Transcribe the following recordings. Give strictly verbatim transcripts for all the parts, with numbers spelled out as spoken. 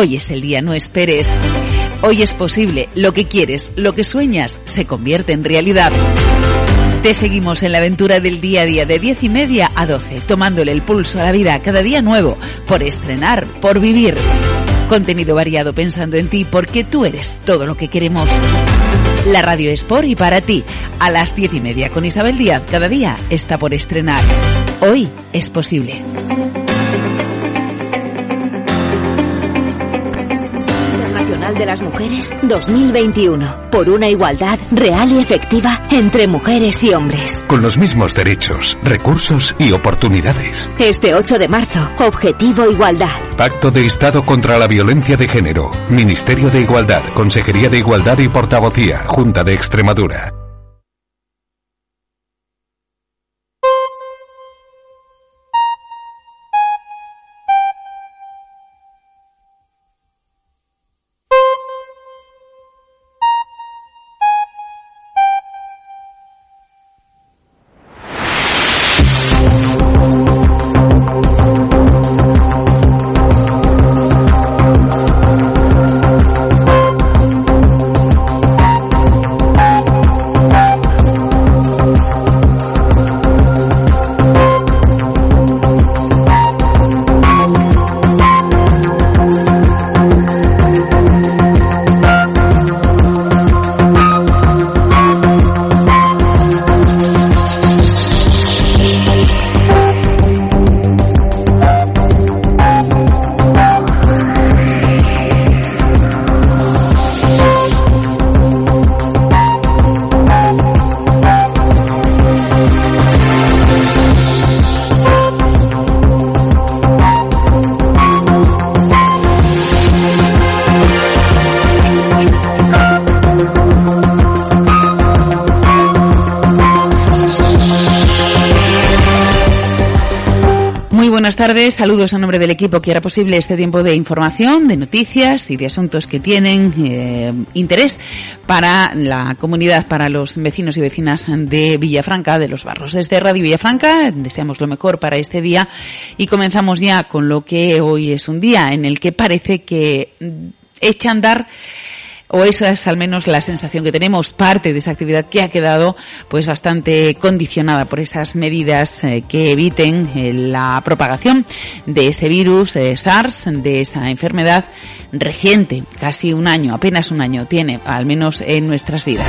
Hoy es el día, no esperes. Hoy es posible. Lo que quieres, lo que sueñas, se convierte en realidad. Te seguimos en la aventura del día a día de diez y media a doce, tomándole el pulso a la vida cada día nuevo, por estrenar, por vivir. Contenido variado pensando en ti, porque tú eres todo lo que queremos. La radio es por y para ti. A las diez y media con Isabel Díaz, cada día está por estrenar. Hoy es posible. De las Mujeres dos mil veintiuno, por una igualdad real y efectiva entre mujeres y hombres. Con los mismos derechos, recursos y oportunidades. Este ocho de marzo, Objetivo Igualdad. Pacto de Estado contra la Violencia de Género. Ministerio de Igualdad, Consejería de Igualdad y Portavocía, Junta de Extremadura. Buenas tardes, saludos a nombre del equipo que hará posible este tiempo de información, de noticias y de asuntos que tienen eh, interés para la comunidad, para los vecinos y vecinas de Villafranca, de Los Barros. Desde Radio Villafranca deseamos lo mejor para este día y comenzamos ya con lo que hoy es un día en el que parece que echa a andar, o esa es al menos la sensación que tenemos, parte de esa actividad que ha quedado pues bastante condicionada por esas medidas eh, que eviten eh, la propagación de ese virus, eh, SARS, de esa enfermedad reciente, casi un año, apenas un año tiene, al menos en nuestras vidas.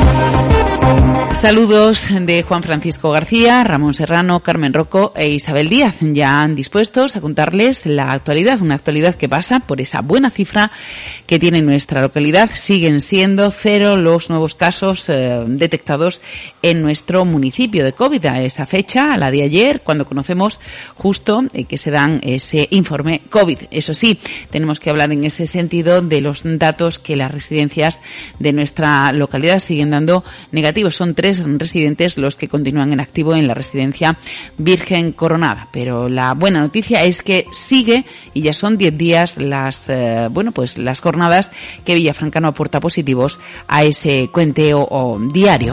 Saludos de Juan Francisco García, Ramón Serrano, Carmen Rocco e Isabel Díaz, ya dispuestos a contarles la actualidad, una actualidad que pasa por esa buena cifra que tiene nuestra localidad. Siguen siendo cero los nuevos casos eh, detectados en nuestro municipio de COVID a esa fecha, a la de ayer, cuando conocemos justo eh, que se dan ese informe COVID. Eso sí, tenemos que hablar en ese sentido de los datos que las residencias de nuestra localidad siguen dando negativos. Son tres residentes los que continúan en activo en la residencia Virgen Coronada, pero la buena noticia es que sigue y ya son diez días las eh, bueno pues las jornadas que Villafranca no aporta positivos a ese cuenteo o diario.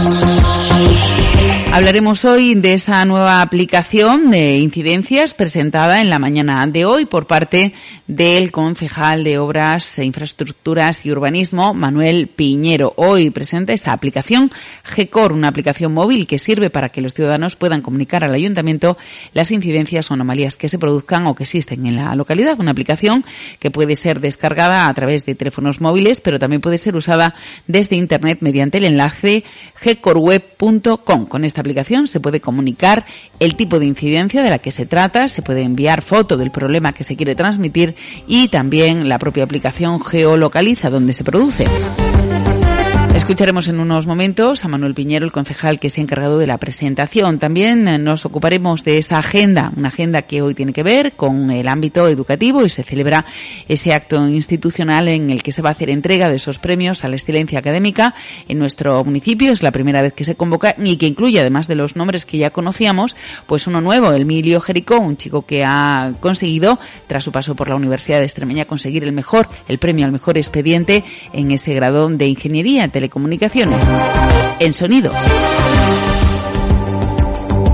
Hablaremos hoy de esa nueva aplicación de incidencias presentada en la mañana de hoy por parte del concejal de Obras, Infraestructuras y Urbanismo, Manuel Piñero. Hoy presenta esta aplicación GECOR, una aplicación móvil que sirve para que los ciudadanos puedan comunicar al ayuntamiento las incidencias o anomalías que se produzcan o que existen en la localidad. Una aplicación que puede ser descargada a través de teléfonos móviles, pero también puede ser usada desde Internet mediante el enlace gecorweb punto com. Con esta aplicación se puede comunicar el tipo de incidencia de la que se trata, se puede enviar foto del problema que se quiere transmitir y también la propia aplicación geolocaliza dónde se produce. Escucharemos en unos momentos a Manuel Piñero, el concejal que se ha encargado de la presentación. También nos ocuparemos de esa agenda, una agenda que hoy tiene que ver con el ámbito educativo y se celebra ese acto institucional en el que se va a hacer entrega de esos premios a la excelencia académica en nuestro municipio. Es la primera vez que se convoca y que incluye, además de los nombres que ya conocíamos, pues uno nuevo, Emilio Jericó, un chico que ha conseguido, tras su paso por la Universidad de Extremadura, conseguir el mejor, el premio al mejor expediente en ese grado de Ingeniería en Telecomunicaciones. En sonido.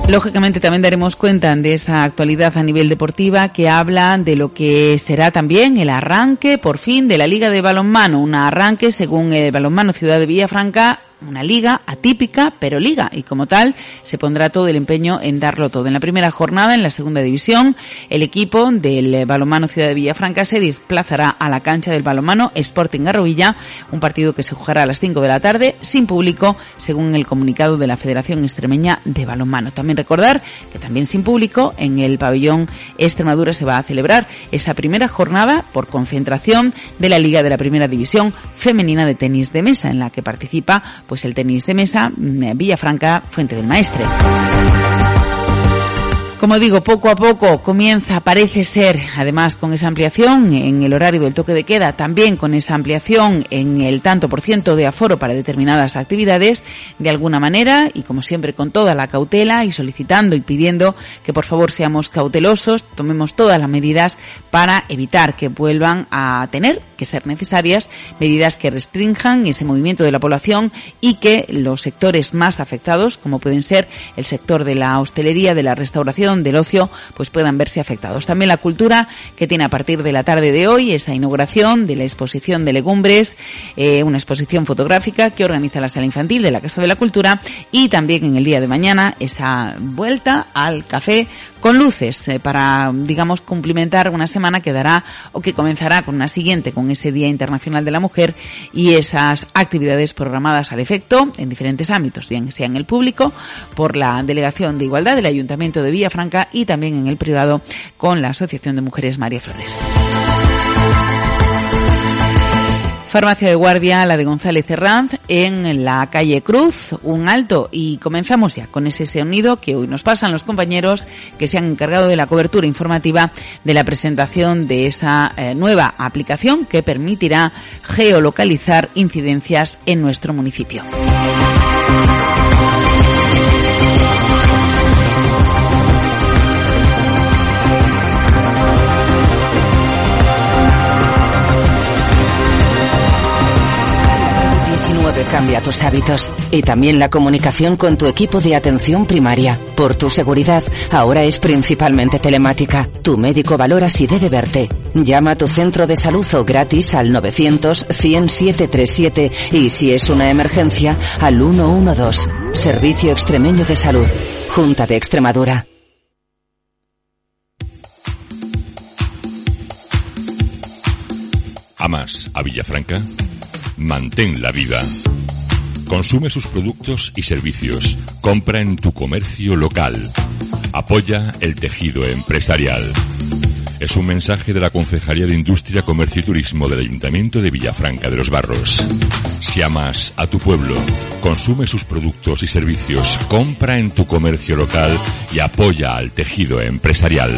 Lógicamente también daremos cuenta de esa actualidad a nivel deportiva que habla de lo que será también el arranque por fin de la Liga de Balonmano, un arranque según el Balonmano Ciudad de Villafranca, una liga atípica, pero liga, y como tal se pondrá todo el empeño en darlo todo. En la primera jornada, en la segunda división, el equipo del Balonmano Ciudad de Villafranca se desplazará a la cancha del Balonmano Sporting Garrovilla, un partido que se jugará a las cinco de la tarde, sin público, según el comunicado de la Federación Extremeña de Balonmano. También recordar que también sin público, en el pabellón Extremadura se va a celebrar esa primera jornada por concentración de la Liga de la Primera División Femenina de Tenis de Mesa, en la que participa pues el tenis de mesa Villafranca Fuente del Maestre. Como digo, poco a poco comienza, parece ser, además con esa ampliación en el horario del toque de queda, también con esa ampliación en el tanto por ciento de aforo para determinadas actividades, de alguna manera, y como siempre con toda la cautela y solicitando y pidiendo que por favor seamos cautelosos, tomemos todas las medidas para evitar que vuelvan a tener que ser necesarias medidas que restrinjan ese movimiento de la población y que los sectores más afectados, como pueden ser el sector de la hostelería, de la restauración, del ocio, pues puedan verse afectados. También la cultura, que tiene a partir de la tarde de hoy esa inauguración de la exposición de legumbres, eh, una exposición fotográfica que organiza la Sala Infantil de la Casa de la Cultura, y también en el día de mañana esa vuelta al café con luces eh, para, digamos, cumplimentar una semana que dará o que comenzará con una siguiente, con ese Día Internacional de la Mujer y esas actividades programadas al efecto en diferentes ámbitos, bien sea en el público por la Delegación de Igualdad del Ayuntamiento de Villafranca y también en el privado con la Asociación de Mujeres María Flores. Farmacia de guardia, la de González Herranz, en la calle Cruz, un alto, y comenzamos ya con ese sonido que hoy nos pasan los compañeros que se han encargado de la cobertura informativa de la presentación de esa eh, nueva aplicación que permitirá geolocalizar incidencias en nuestro municipio. Cambia tus hábitos y también la comunicación con tu equipo de atención primaria. Por tu seguridad, ahora es principalmente telemática. Tu médico valora si debe verte. Llama a tu centro de salud o gratis al novecientos, cien, setecientos treinta y siete y si es una emergencia al uno uno dos. Servicio Extremeño de Salud. Junta de Extremadura. ¿Amas a Villafranca? Manténla viva. Consume sus productos y servicios. Compra en tu comercio local. Apoya el tejido empresarial. Es un mensaje de la Concejalía de Industria, Comercio y Turismo del Ayuntamiento de Villafranca de los Barros. Si amas a tu pueblo, consume sus productos y servicios. Compra en tu comercio local y apoya al tejido empresarial.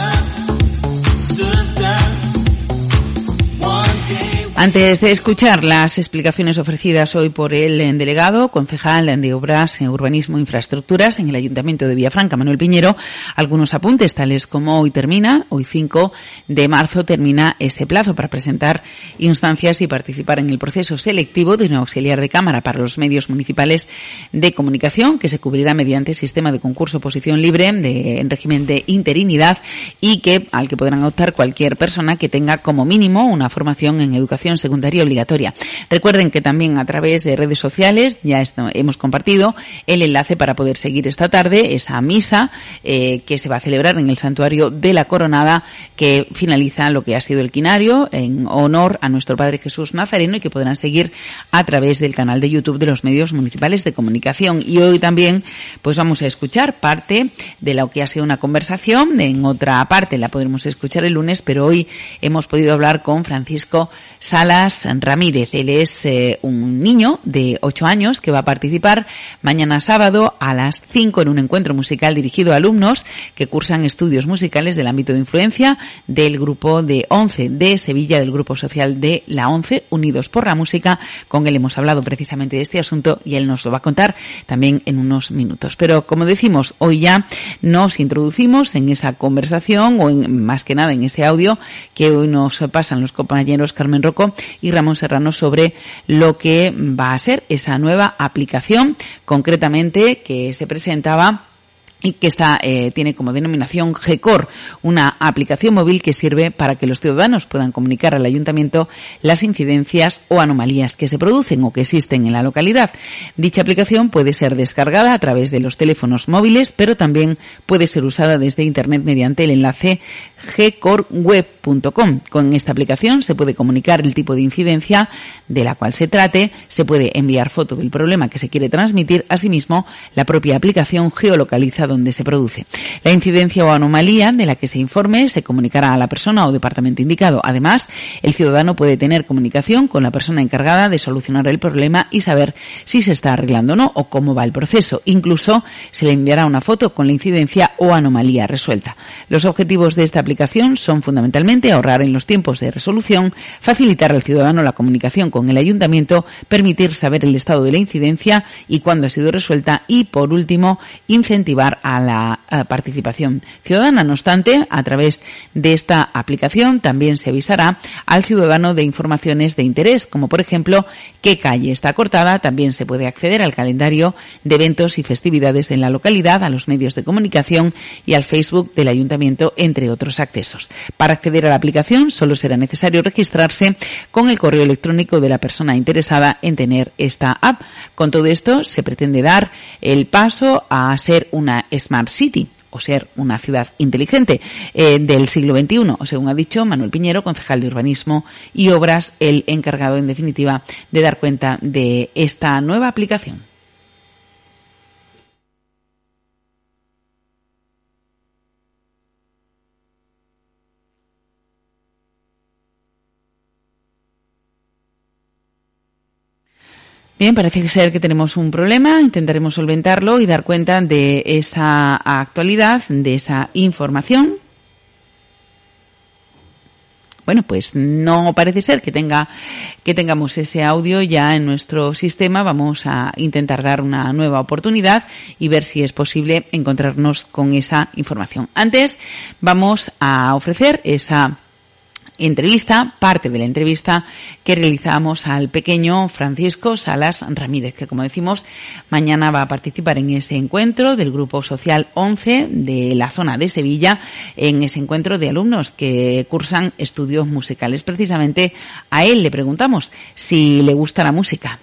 Antes de escuchar las explicaciones ofrecidas hoy por el delegado concejal de Obras, Urbanismo e Infraestructuras en el Ayuntamiento de Villafranca, Manuel Piñero, algunos apuntes tales como hoy termina, hoy cinco de marzo termina ese plazo para presentar instancias y participar en el proceso selectivo de un auxiliar de cámara para los medios municipales de comunicación que se cubrirá mediante sistema de concurso oposición libre de, en régimen de interinidad y que al que podrán optar cualquier persona que tenga como mínimo una formación en educación secundaria obligatoria. Recuerden que también a través de redes sociales ya esto, hemos compartido el enlace para poder seguir esta tarde esa misa eh, que se va a celebrar en el Santuario de la Coronada, que finaliza lo que ha sido el quinario en honor a nuestro Padre Jesús Nazareno y que podrán seguir a través del canal de YouTube de los medios municipales de comunicación. Y hoy también pues vamos a escuchar parte de lo que ha sido una conversación, en otra parte la podremos escuchar el lunes, pero hoy hemos podido hablar con Francisco Salas Ramírez. Él es eh, un niño de ocho años que va a participar mañana sábado a las cinco en un encuentro musical dirigido a alumnos que cursan estudios musicales del ámbito de influencia del grupo de ONCE de Sevilla, del grupo social de la ONCE, Unidos por la Música. Con él hemos hablado precisamente de este asunto y él nos lo va a contar también en unos minutos. Pero como decimos, hoy ya nos introducimos en esa conversación o en, más que nada en ese audio que hoy nos pasan los compañeros Carmen Rocco y Ramón Serrano sobre lo que va a ser esa nueva aplicación, concretamente que se presentaba y que está, eh, tiene como denominación GECOR, una aplicación móvil que sirve para que los ciudadanos puedan comunicar al ayuntamiento las incidencias o anomalías que se producen o que existen en la localidad. Dicha aplicación puede ser descargada a través de los teléfonos móviles, pero también puede ser usada desde Internet mediante el enlace gecorweb punto com. Con esta aplicación se puede comunicar el tipo de incidencia de la cual se trate, se puede enviar foto del problema que se quiere transmitir, asimismo la propia aplicación geolocaliza donde se produce. La incidencia o anomalía de la que se informe se comunicará a la persona o departamento indicado. Además, el ciudadano puede tener comunicación con la persona encargada de solucionar el problema y saber si se está arreglando o no o cómo va el proceso. Incluso se le enviará una foto con la incidencia o anomalía resuelta. Los objetivos de esta aplicación son fundamentalmente ahorrar en los tiempos de resolución, facilitar al ciudadano la comunicación con el ayuntamiento, permitir saber el estado de la incidencia y cuándo ha sido resuelta y, por último, incentivar a la a participación ciudadana. No obstante, a través de esta aplicación también se avisará al ciudadano de informaciones de interés, como por ejemplo qué calle está cortada. También se puede acceder al calendario de eventos y festividades en la localidad, a los medios de comunicación y al Facebook del ayuntamiento, entre otros accesos. Para acceder a la aplicación solo será necesario registrarse con el correo electrónico de la persona interesada en tener esta app. Con todo esto se pretende dar el paso a ser una Smart City, o ser una ciudad inteligente eh, del siglo veintiuno, según ha dicho Manuel Piñero, concejal de Urbanismo y Obras, el encargado, en definitiva, de dar cuenta de esta nueva aplicación. Bien, parece ser que tenemos un problema, intentaremos solventarlo y dar cuenta de esa actualidad, de esa información. Bueno, pues no parece ser que tenga que tengamos ese audio ya en nuestro sistema. Vamos a intentar dar una nueva oportunidad y ver si es posible encontrarnos con esa información. Antes vamos a ofrecer esa entrevista, parte de la entrevista que realizamos al pequeño Francisco Salas Ramírez, que, como decimos, mañana va a participar en ese encuentro del Grupo Social once de la zona de Sevilla, en ese encuentro de alumnos que cursan estudios musicales. Precisamente a él le preguntamos si le gusta la música.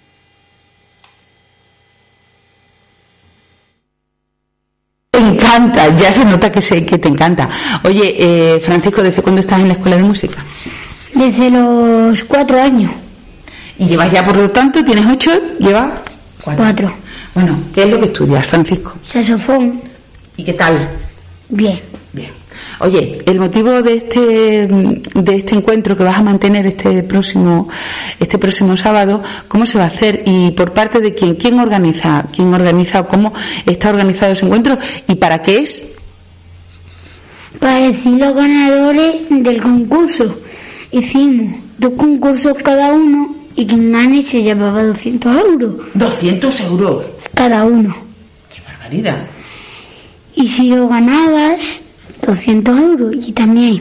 Te encanta, ya se nota que sé que te encanta. Oye, eh, Francisco, ¿desde cuándo estás en la escuela de música? Desde los cuatro años. ¿Y llevas ya, por lo tanto, tienes ocho? ¿Llevas? Cuatro. Cuatro. Bueno, ¿qué es lo que estudias, Francisco? Saxofón. ¿Y qué tal? Bien. Bien. Oye, el motivo de este de este encuentro que vas a mantener este próximo este próximo sábado, ¿cómo se va a hacer y por parte de quién? ¿Quién organiza? ¿Quién organiza o cómo está organizado ese encuentro y para qué es? Para decir los ganadores del concurso. Hicimos dos concursos cada uno y quien gane se llevaba doscientos euros. ¿doscientos euros? Cada uno. ¡Qué barbaridad! Y si lo ganabas, doscientos euros. Y también,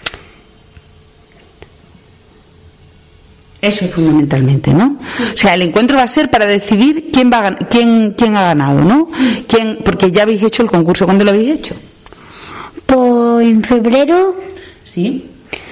eso es fundamentalmente, ¿no? O sea, el encuentro va a ser para decidir quién va a, quién quién ha ganado, ¿no? Quién, porque ya habéis hecho el concurso. ¿Cuándo lo habéis hecho? pues en febrero. ¿Sí?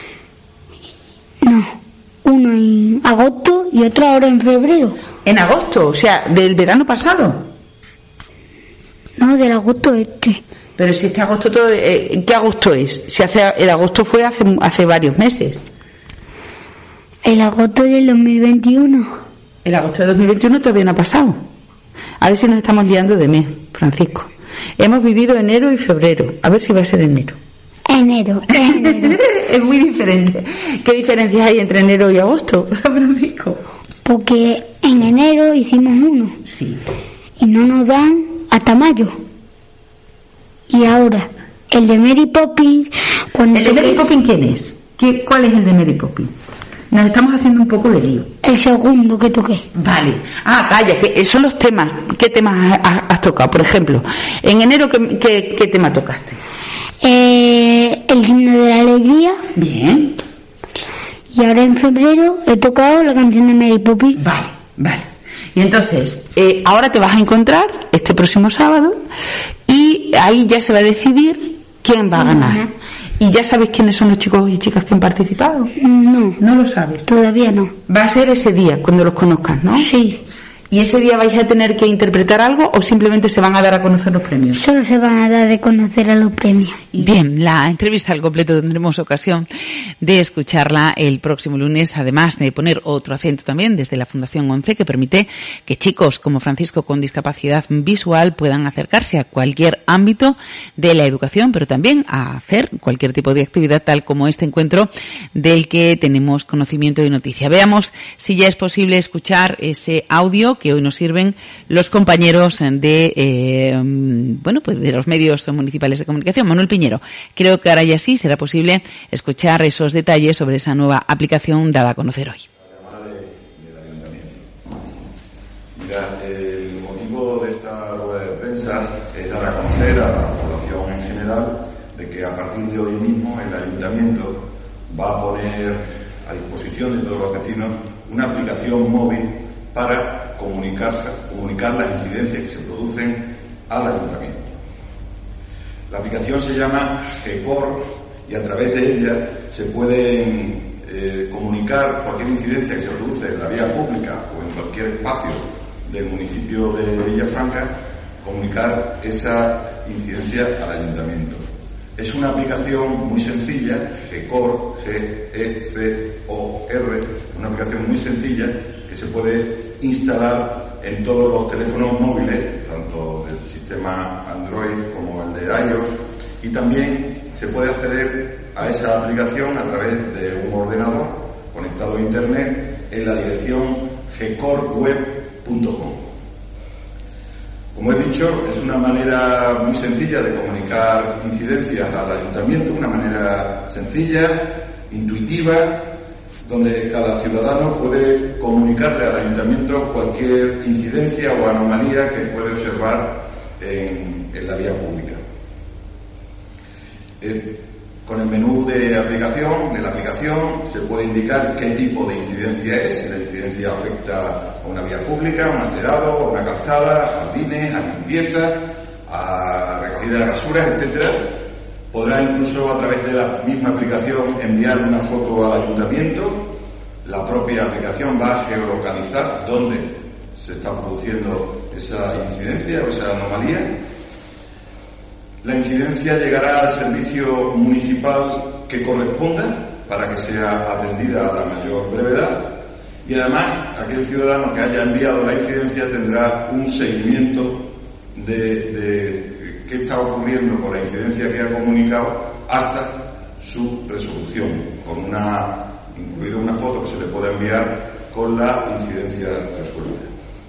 No, uno en agosto y otro ahora en febrero. ¿En agosto? O sea, del verano pasado. No, del agosto este. Pero si este agosto todo, eh, ¿qué agosto es? Si hace, el agosto fue hace hace varios meses. El agosto del dos mil veintiuno. El agosto de dos mil veintiuno todavía no ha pasado. A ver si nos estamos liando de mes, Francisco. Hemos vivido enero y febrero. A ver si va a ser enero. Enero, enero. Es muy diferente. ¿Qué diferencias hay entre enero y agosto, Francisco? Porque en enero hicimos uno. Sí. Y no nos dan hasta mayo. Y ahora, el de Mary Poppins... Cuando ¿El de Mary Poppins quién es? ¿Qué, ¿Cuál es el de Mary Poppins? Nos estamos haciendo un poco de lío. El segundo que toqué. Vale. Ah, calla, que son los temas. ¿Qué temas has, has tocado? Por ejemplo, en enero, ¿qué, qué, qué tema tocaste? Eh, el himno de la alegría. Bien. Y ahora en febrero he tocado la canción de Mary Poppins. Vale, vale. Y entonces, eh, ahora te vas a encontrar este próximo sábado y ahí ya se va a decidir quién va a ganar. ¿Y ya sabéis quiénes son los chicos y chicas que han participado? No. No lo sabes. Todavía no. Va a ser ese día, cuando los conozcas, ¿no? Sí. ¿Y ese día vais a tener que interpretar algo o simplemente se van a dar a conocer los premios? Solo se van a dar de conocer a los premios. Bien, la entrevista al completo tendremos ocasión de escucharla el próximo lunes, además de poner otro acento también desde la Fundación ONCE, que permite que chicos como Francisco con discapacidad visual puedan acercarse a cualquier ámbito de la educación, pero también a hacer cualquier tipo de actividad, tal como este encuentro del que tenemos conocimiento y noticia. Veamos si ya es posible escuchar ese audio que hoy nos sirven los compañeros de eh, bueno pues de los medios municipales de comunicación. Manuel Piñero, creo que ahora ya sí será posible escuchar esos detalles sobre esa nueva aplicación dada a conocer hoy. Mira, el motivo de esta rueda de prensa es dar a conocer a la población en general de que a partir de hoy mismo el ayuntamiento va a poner a disposición de todos los vecinos una aplicación móvil para comunicar, comunicar las incidencias que se producen al ayuntamiento. La aplicación se llama GECOR y a través de ella se pueden eh, comunicar cualquier incidencia que se produce en la vía pública o en cualquier espacio del municipio de Villafranca, comunicar esa incidencia al ayuntamiento. Es una aplicación muy sencilla, GECOR, G E C O R, una aplicación muy sencilla que se puede instalar en todos los teléfonos móviles, tanto del sistema Android como el de iOS, y también se puede acceder a esa aplicación a través de un ordenador conectado a Internet en la dirección gecorweb punto com. Como he dicho, es una manera muy sencilla de comunicar incidencias al ayuntamiento, una manera sencilla, intuitiva, donde cada ciudadano puede comunicarle al ayuntamiento cualquier incidencia o anomalía que puede observar en, en la vía pública. Eh, con el menú de aplicación, de la aplicación, se puede indicar qué tipo de incidencia es, si la incidencia afecta a una vía pública, a un acerado, a una calzada, a jardines, a limpieza, a recogida de basuras, etcétera. Podrá incluso a través de la misma aplicación enviar una foto al ayuntamiento. La propia aplicación va a geolocalizar dónde se está produciendo esa incidencia o esa anomalía. La incidencia llegará al servicio municipal que corresponda para que sea atendida a la mayor brevedad, y además aquel ciudadano que haya enviado la incidencia tendrá un seguimiento de, de qué está ocurriendo con la incidencia que ha comunicado hasta su resolución, con una incluida una foto que se le pueda enviar con la incidencia resuelta.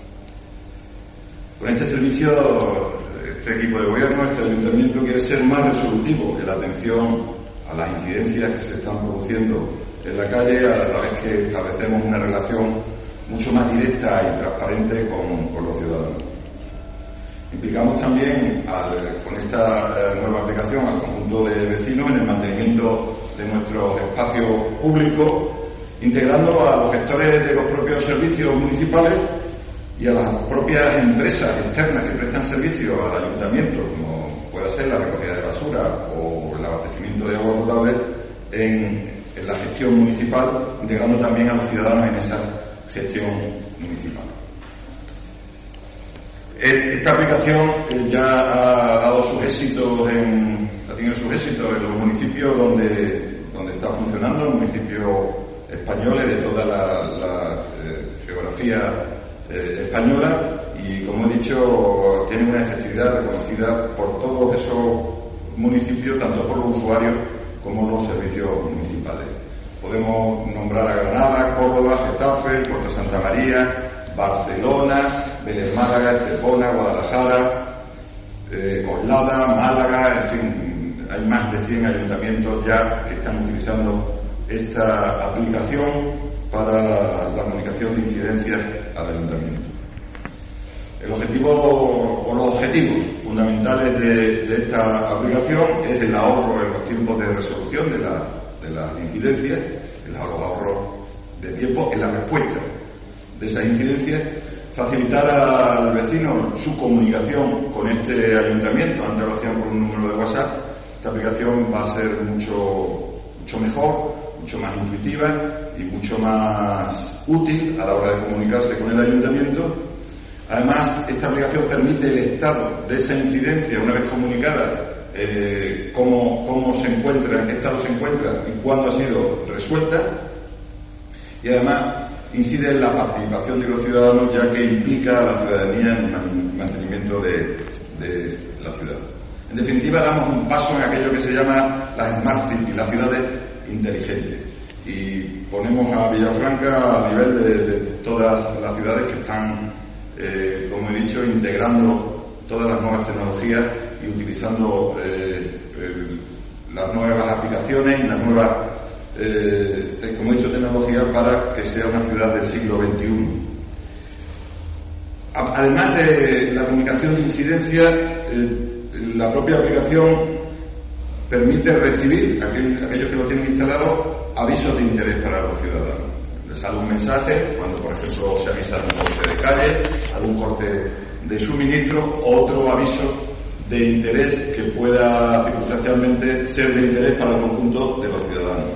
Con este servicio, este equipo de gobierno, este ayuntamiento quiere ser más resolutivo en la atención a las incidencias que se están produciendo en la calle, a la vez que establecemos una relación mucho más directa y transparente con, con los ciudadanos. Implicamos también al, con esta eh, nueva aplicación al conjunto de vecinos en el mantenimiento de nuestros espacios públicos, integrando a los gestores de los propios servicios municipales y a las propias empresas externas que prestan servicio al ayuntamiento, como puede ser la recogida de basura o el abastecimiento de agua potable, en, en la gestión municipal, integrando también a los ciudadanos en esa gestión municipal. Esta aplicación ya ha dado sus éxitos, en, ha tenido sus éxitos en los municipios donde, donde está funcionando, en municipios españoles de toda la, la eh, geografía eh, española, y como he dicho, tiene una efectividad reconocida por todos esos municipios, tanto por los usuarios como los servicios municipales. Podemos nombrar a Granada, Córdoba, Getafe, Puerto Santa María, Barcelona, Vélez Málaga, Estepona, Guadalajara, eh, Coslada, Málaga, en fin, hay más de cien ayuntamientos ya que están utilizando esta aplicación para la comunicación de incidencias al ayuntamiento. El objetivo o los objetivos fundamentales de, de esta aplicación es el ahorro en los tiempos de resolución de, la, de las incidencias, el ahorro, ahorro de tiempo en la respuesta de esas incidencias, facilitar al vecino su comunicación con este ayuntamiento. Antes lo hacían por un número de WhatsApp. Esta aplicación va a ser mucho, mucho mejor, mucho más intuitiva y mucho más útil a la hora de comunicarse con el ayuntamiento. Además, esta aplicación permite el estado de esa incidencia, una vez comunicada, eh, cómo, cómo se encuentra, en qué estado se encuentra y cuándo ha sido resuelta. Y además incide en la participación de los ciudadanos, ya que implica a la ciudadanía en el mantenimiento de, de la ciudad. En definitiva, damos un paso en aquello que se llama las Smart Cities, las ciudades inteligentes. Y ponemos a Villafranca a nivel de, de todas las ciudades que están, eh, como he dicho, integrando todas las nuevas tecnologías y utilizando eh, eh, las nuevas aplicaciones y las nuevas, eh, como he dicho, tecnologías para que sea una ciudad del siglo veintiuno. Además de la comunicación de incidencia, eh, la propia aplicación permite recibir, aquel, aquellos que lo tienen instalado, avisos de interés para los ciudadanos. Les sale un mensaje cuando, por ejemplo, se avisa de un corte de calle, algún corte de suministro, o otro aviso de interés que pueda circunstancialmente ser de interés para el conjunto de los ciudadanos.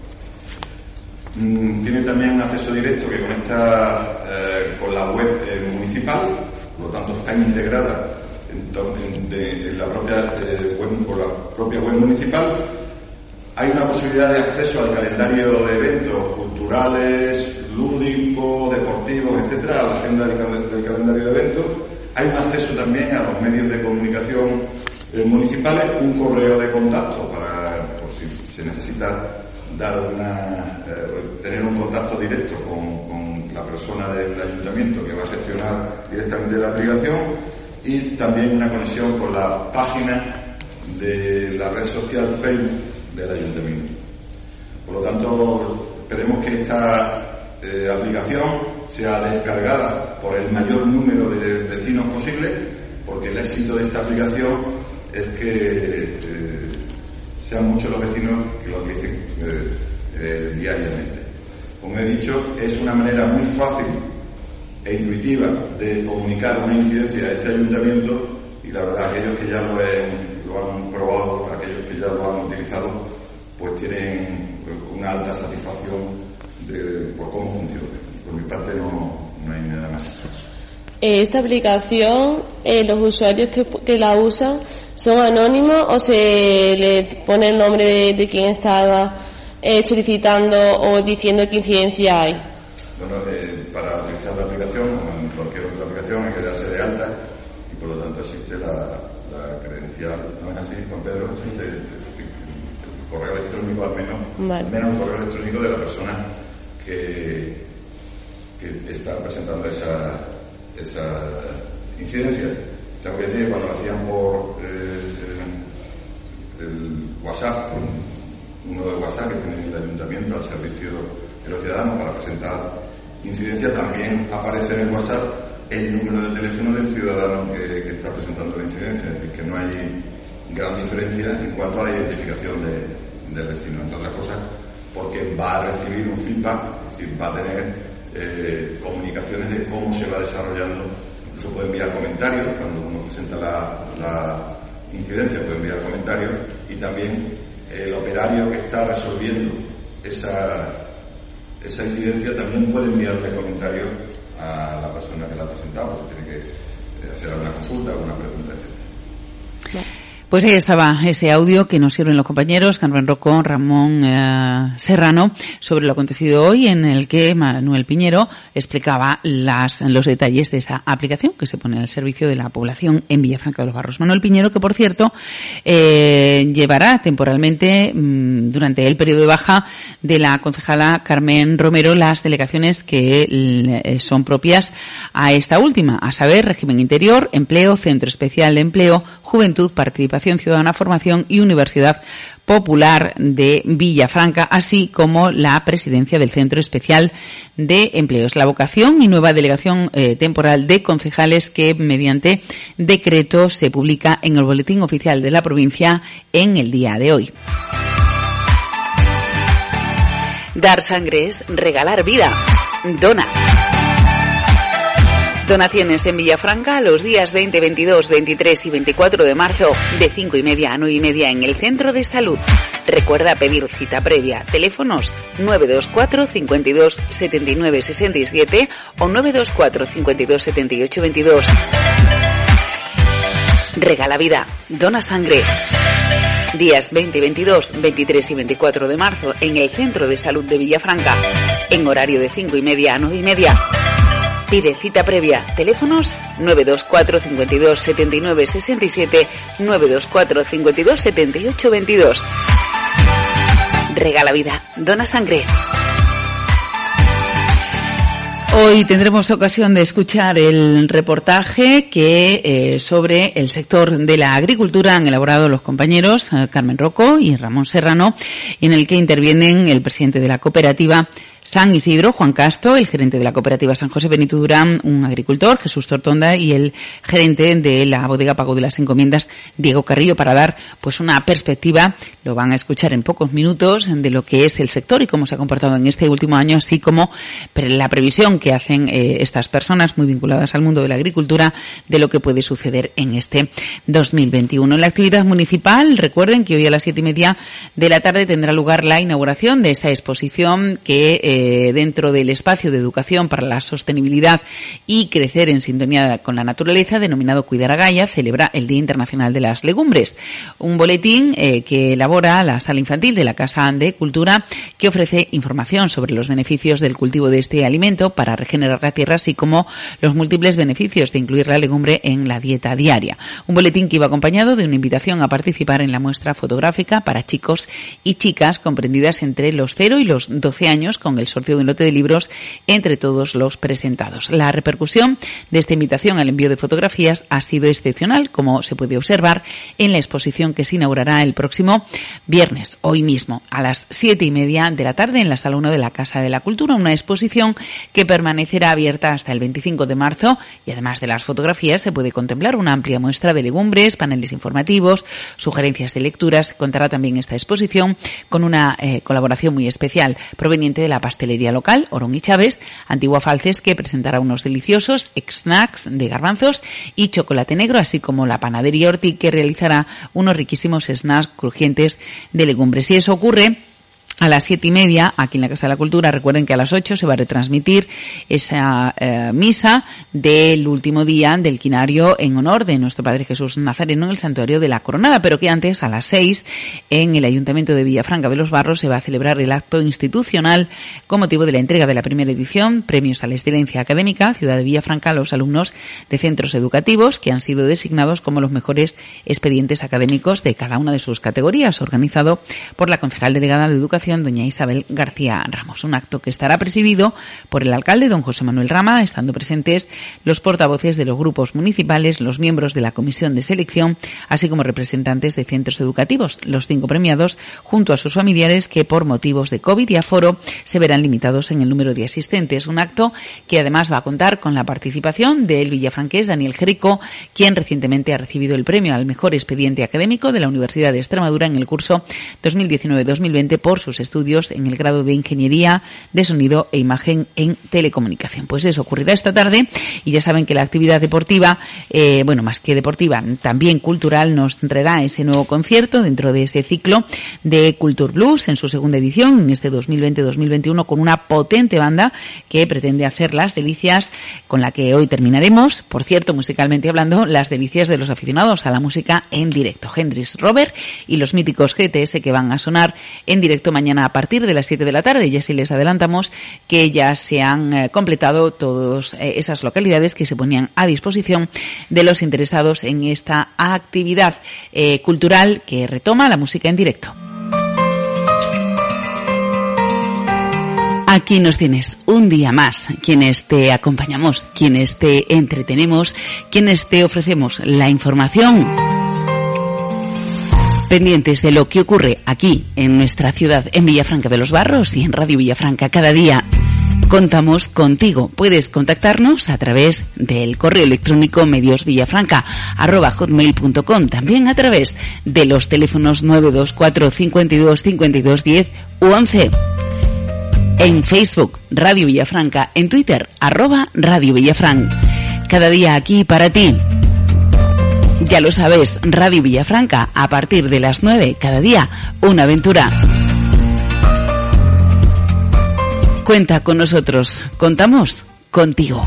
Mm, tiene también un acceso directo que conecta eh, con la web eh, municipal, por lo tanto está integrada en, de, en la propia eh, web, por la propia web municipal. Hay una posibilidad de acceso al calendario de eventos culturales, lúdicos, deportivos, etcétera, a la agenda del, del calendario de eventos. Hay un acceso también a los medios de comunicación eh, municipales, un correo de contacto para, por si se necesita dar una, eh, tener un contacto directo con, con la persona del ayuntamiento que va a gestionar directamente la aplicación, y también una conexión con la página de la red social Facebook del ayuntamiento. Por lo tanto, esperemos que esta eh, aplicación sea descargada por el mayor número de vecinos posible, porque el éxito de esta aplicación es que eh, sean muchos los vecinos que lo utilicen eh, eh, diariamente. Como he dicho, es una manera muy fácil e intuitiva de comunicar una incidencia a este ayuntamiento, y la verdad, aquellos que ya lo, he, lo han probado, aquellos que ya lo han utilizado, pues tienen una alta satisfacción de, por cómo funciona. Por mi parte no, no hay nada más. Esta aplicación, eh, los usuarios que, que la usan, ¿son anónimos o se le pone el nombre de, de quien estaba eh, solicitando o diciendo qué incidencia hay? Bueno, eh, para utilizar la aplicación, como en cualquier otra aplicación, hay que darse de alta, y por lo tanto existe la, la credencial, ¿no es así, Juan Pedro? Existe el, el correo electrónico, al menos, vale. al menos el correo electrónico de la persona que, que está presentando esa, esa incidencia. Tengo que decir que cuando lo hacían por eh, el WhatsApp, uno de WhatsApp que tiene el ayuntamiento al servicio de los ciudadanos para presentar incidencia, también aparece en el WhatsApp el número de teléfono del ciudadano que, que está presentando la incidencia. Es decir, que no hay gran diferencia en cuanto a la identificación de, del destino, entre otras cosas, porque va a recibir un feedback, es decir, va a tener eh, comunicaciones de cómo se va desarrollando. Incluso puede enviar comentarios cuando uno presenta la, la incidencia, puede enviar comentarios, y también el operario que está resolviendo esa esa incidencia también puede enviarle comentarios a la persona que la ha presentado, si tiene que hacer alguna consulta, alguna pregunta, etcétera. Pues ahí estaba ese audio que nos sirven los compañeros Carmen Rocco, Ramón eh, Serrano, sobre lo acontecido hoy, en el que Manuel Piñero explicaba las, los detalles de esa aplicación que se pone al servicio de la población en Villafranca de los Barros. Manuel Piñero, que por cierto eh, llevará temporalmente mmm, durante el periodo de baja de la concejala Carmen Romero las delegaciones que eh, son propias a esta última, a saber, régimen interior, empleo, centro especial de empleo, juventud, participación ciudadana, formación y Universidad Popular de Villafranca, así como la presidencia del Centro Especial de Empleos. La vocación y nueva delegación eh, temporal de concejales que mediante decreto se publica en el Boletín Oficial de la provincia en el día de hoy. Dar sangre es regalar vida. Dona. Donaciones en Villafranca los días veinte, veintidós, veintitrés y veinticuatro de marzo de cinco y media a nueve y media en el Centro de Salud. Recuerda pedir cita previa. Teléfonos nueve dos cuatro, cincuenta y dos, setenta y nueve, sesenta y siete o nueve dos cuatro, cincuenta y dos, setenta y ocho, veintidós. Regala vida. Dona sangre. Días veinte, veintidós, veintitrés y veinticuatro de marzo en el Centro de Salud de Villafranca. En horario de cinco y media a nueve y media. Pide cita previa. Teléfonos nueve dos cuatro, cincuenta y dos, setenta y nueve, sesenta y siete, nueve dos cuatro, cincuenta y dos, setenta y ocho, veintidós. Regala vida. Dona sangre. Hoy tendremos ocasión de escuchar el reportaje que eh, sobre el sector de la agricultura han elaborado los compañeros eh, Carmen Rocco y Ramón Serrano, y en el que intervienen el presidente de la cooperativa San Isidro, Juan Castro, el gerente de la cooperativa San José Benito Durán, un agricultor, Jesús Tortonda, y el gerente de la bodega Pago de las Encomiendas, Diego Carrillo, para dar pues una perspectiva, lo van a escuchar en pocos minutos, de lo que es el sector y cómo se ha comportado en este último año, así como la previsión que hacen eh, estas personas muy vinculadas al mundo de la agricultura de lo que puede suceder en este dos mil veintiuno. En la actividad municipal, recuerden que hoy a las siete y media de la tarde tendrá lugar la inauguración de esa exposición que eh, dentro del espacio de educación para la sostenibilidad y crecer en sintonía con la naturaleza, denominado Cuidar a Gaia, celebra el Día Internacional de las Legumbres. Un boletín eh, que elabora la Sala Infantil de la Casa de Cultura, que ofrece información sobre los beneficios del cultivo de este alimento para regenerar la tierra, así como los múltiples beneficios de incluir la legumbre en la dieta diaria. Un boletín que iba acompañado de una invitación a participar en la muestra fotográfica para chicos y chicas comprendidas entre los cero y los doce años, con el sorteo de un lote de libros entre todos los presentados. La repercusión de esta invitación al envío de fotografías ha sido excepcional, como se puede observar en la exposición que se inaugurará el próximo viernes, hoy mismo, a las siete y media de la tarde en la Sala uno de la Casa de la Cultura, una exposición que permanecerá abierta hasta el veinticinco de marzo, y además de las fotografías se puede contemplar una amplia muestra de legumbres, paneles informativos, sugerencias de lecturas. Contará también esta exposición con una eh, colaboración muy especial proveniente de la pastelería local Orón y Chávez, Antigua Falces, que presentará unos deliciosos snacks de garbanzos y chocolate negro, así como la panadería Orti, que realizará unos riquísimos snacks crujientes de legumbres. Y eso ocurre a las siete y media, aquí en la Casa de la Cultura. Recuerden que a las ocho se va a retransmitir esa eh, misa del último día del quinario en honor de nuestro Padre Jesús Nazareno en el Santuario de la Coronada, pero que antes, a las seis, en el Ayuntamiento de Villafranca de los Barros, se va a celebrar el acto institucional con motivo de la entrega de la primera edición, Premios a la Excelencia Académica, Ciudad de Villafranca, a los alumnos de centros educativos que han sido designados como los mejores expedientes académicos de cada una de sus categorías, organizado por la concejal delegada de Educación, doña Isabel García Ramos. Un acto que estará presidido por el alcalde, don José Manuel Rama, estando presentes los portavoces de los grupos municipales, los miembros de la comisión de selección, así como representantes de centros educativos, los cinco premiados, junto a sus familiares, que por motivos de COVID y aforo se verán limitados en el número de asistentes. Un acto que además va a contar con la participación del villafranqués Daniel Jerico, quien recientemente ha recibido el premio al mejor expediente académico de la Universidad de Extremadura en el curso dos mil diecinueve dos mil veinte por sus estudios en el grado de Ingeniería de Sonido e Imagen en Telecomunicación. Pues eso ocurrirá esta tarde, y ya saben que la actividad deportiva, eh, bueno, más que deportiva, también cultural, nos traerá ese nuevo concierto dentro de ese ciclo de Culture Blues en su segunda edición, en este dos mil veinte dos mil veintiuno, con una potente banda que pretende hacer las delicias con la que hoy terminaremos, por cierto, musicalmente hablando, las delicias de los aficionados a la música en directo. Hendrix Robert y los míticos G T S, que van a sonar en directo mañana a partir de las siete de la tarde. Y así les adelantamos que ya se han eh, completado todas eh, esas localidades que se ponían a disposición de los interesados en esta actividad eh, cultural que retoma la música en directo. Aquí nos tienes un día más, quienes te acompañamos, quienes te entretenemos, quienes te ofrecemos la información, pendientes de lo que ocurre aquí en nuestra ciudad, en Villafranca de los Barros y en Radio Villafranca. Cada día contamos contigo. Puedes contactarnos a través del correo electrónico mediosvillafranca arroba hotmail punto com, también a través de los teléfonos nueve dos cuatro, cincuenta y dos, cincuenta y dos, diez u once. En Facebook, Radio Villafranca, en Twitter, arroba Radio Villafranca. cada día aquí para ti. Ya lo sabes, Radio Villafranca, a partir de las nueve, cada día, una aventura. Cuenta con nosotros, contamos contigo.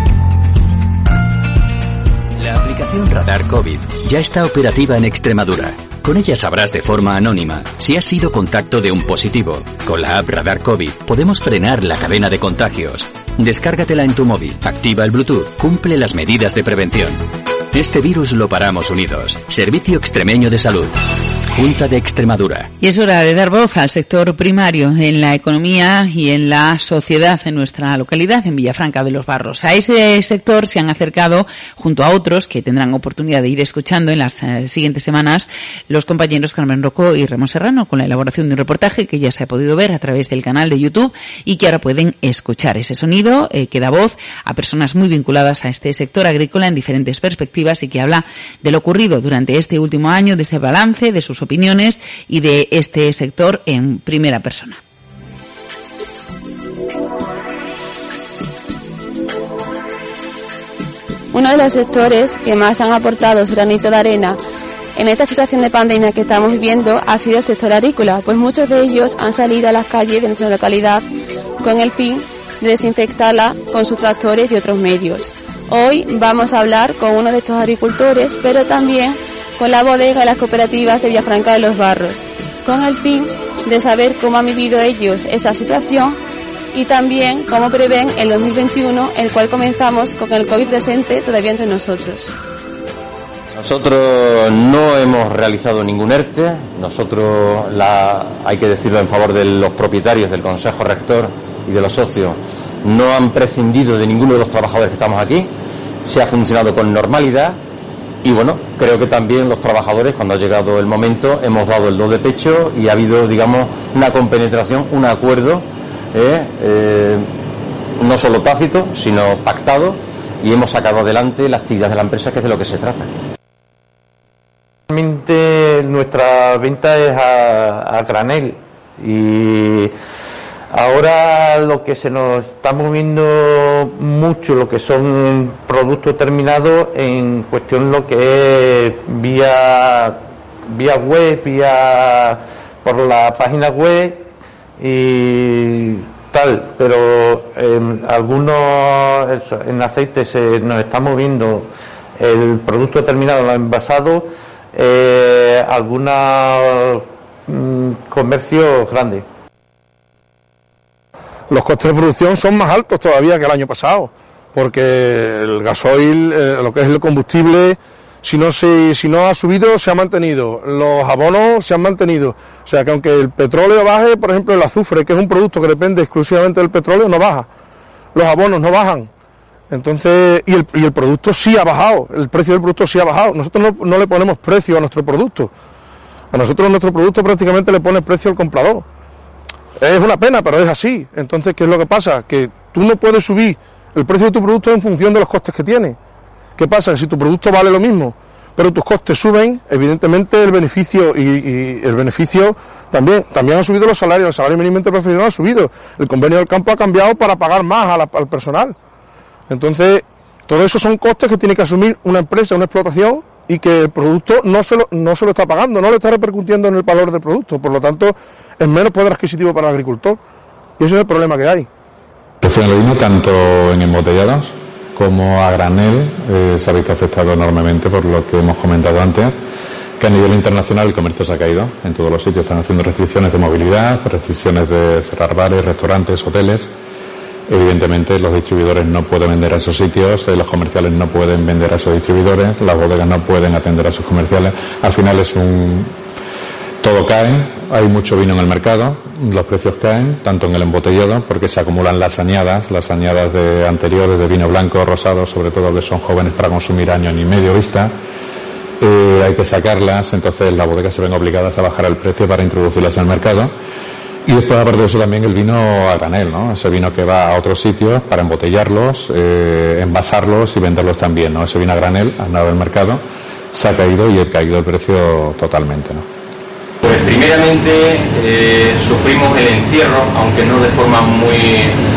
La aplicación Radar COVID ya está operativa en Extremadura. Con ella sabrás de forma anónima si has sido contacto de un positivo. Con la app Radar COVID podemos frenar la cadena de contagios. Descárgatela en tu móvil, activa el Bluetooth, cumple las medidas de prevención. Este virus lo paramos unidos. Servicio Extremeño de Salud. Junta de Extremadura. Y es hora de dar voz al sector primario en la economía y en la sociedad en nuestra localidad, en Villafranca de los Barros. A ese sector se han acercado, junto a otros que tendrán oportunidad de ir escuchando en las eh, siguientes semanas, los compañeros Carmen Rocco y Ramón Serrano, con la elaboración de un reportaje que ya se ha podido ver a través del canal de YouTube y que ahora pueden escuchar. Ese sonido eh, que da voz a personas muy vinculadas a este sector agrícola en diferentes perspectivas y que habla de lo ocurrido durante este último año, de ese balance, de sus opiniones y de este sector en primera persona. Uno de los sectores que más han aportado su granito de arena en esta situación de pandemia que estamos viviendo ha sido el sector agrícola, pues muchos de ellos han salido a las calles de nuestra localidad con el fin de desinfectarla con sus tractores y otros medios. Hoy vamos a hablar con uno de estos agricultores, pero también con la bodega de las cooperativas de Villafranca de los Barros, con el fin de saber cómo han vivido ellos esta situación y también cómo prevén el dos mil veintiuno, el cual comenzamos con el COVID presente todavía entre nosotros. Nosotros no hemos realizado ningún ERTE, nosotros, la, hay que decirlo en favor de los propietarios del Consejo Rector y de los socios, no han prescindido de ninguno de los trabajadores que estamos aquí, se ha funcionado con normalidad y bueno, creo que también los trabajadores, cuando ha llegado el momento, hemos dado el do de pecho y ha habido, digamos, una compenetración, un acuerdo, eh, eh, no solo tácito, sino pactado, y hemos sacado adelante la actividad de la empresa, que es de lo que se trata. Realmente nuestra venta es a, a granel y ahora lo que se nos está moviendo mucho, lo que son productos terminados en cuestión lo que es vía vía web, vía por la página web y tal, pero en algunos eso, en aceite se nos está moviendo el producto terminado, los envasados, eh, algunos mm, comercios grandes. Los costes de producción son más altos todavía que el año pasado, porque el gasoil, eh, lo que es el combustible, si no se, si no ha subido, se ha mantenido. Los abonos se han mantenido. O sea que aunque el petróleo baje, por ejemplo el azufre, que es un producto que depende exclusivamente del petróleo, no baja. Los abonos no bajan. Entonces, y el, y el producto sí ha bajado, el precio del producto sí ha bajado. Nosotros no, no le ponemos precio a nuestro producto. A nosotros nuestro producto prácticamente le pone precio al comprador. Es una pena, pero es así. Entonces, ¿qué es lo que pasa? Que tú no puedes subir el precio de tu producto en función de los costes que tiene. ¿Qué pasa? Que si tu producto vale lo mismo, pero tus costes suben, evidentemente el beneficio y, y el beneficio también, también han subido los salarios, el salario mínimo interprofesional ha subido, el convenio del campo ha cambiado para pagar más a la, al personal. Entonces, todo eso son costes que tiene que asumir una empresa, una explotación, y que el producto no se lo, no se lo está pagando, no le está repercutiendo en el valor del producto, por lo tanto es menos poder adquisitivo para el agricultor, y ese es el problema que hay. El precio del vino, tanto en embotelladas como a granel, eh, se ha visto afectado enormemente por lo que hemos comentado antes, que a nivel internacional el comercio se ha caído. En todos los sitios están haciendo restricciones de movilidad, restricciones de cerrar bares, restaurantes, hoteles. Evidentemente los distribuidores no pueden vender a esos sitios, eh, los comerciales no pueden vender a esos distribuidores, las bodegas no pueden atender a sus comerciales. Al final es un... todo cae, hay mucho vino en el mercado, los precios caen, tanto en el embotellado, porque se acumulan las añadas, las añadas de anteriores de vino blanco, rosado, sobre todo que son jóvenes para consumir año y medio vista, eh, hay que sacarlas, entonces las bodegas se ven obligadas a bajar el precio para introducirlas en el mercado. Y después, aparte de eso, también el vino a granel, ¿no? Ese vino que va a otros sitios para embotellarlos, eh, envasarlos y venderlos también, ¿no? Ese vino a granel, al lado del mercado, se ha caído y ha caído el precio totalmente, ¿no? Pues primeramente eh, sufrimos el encierro, aunque no de forma muy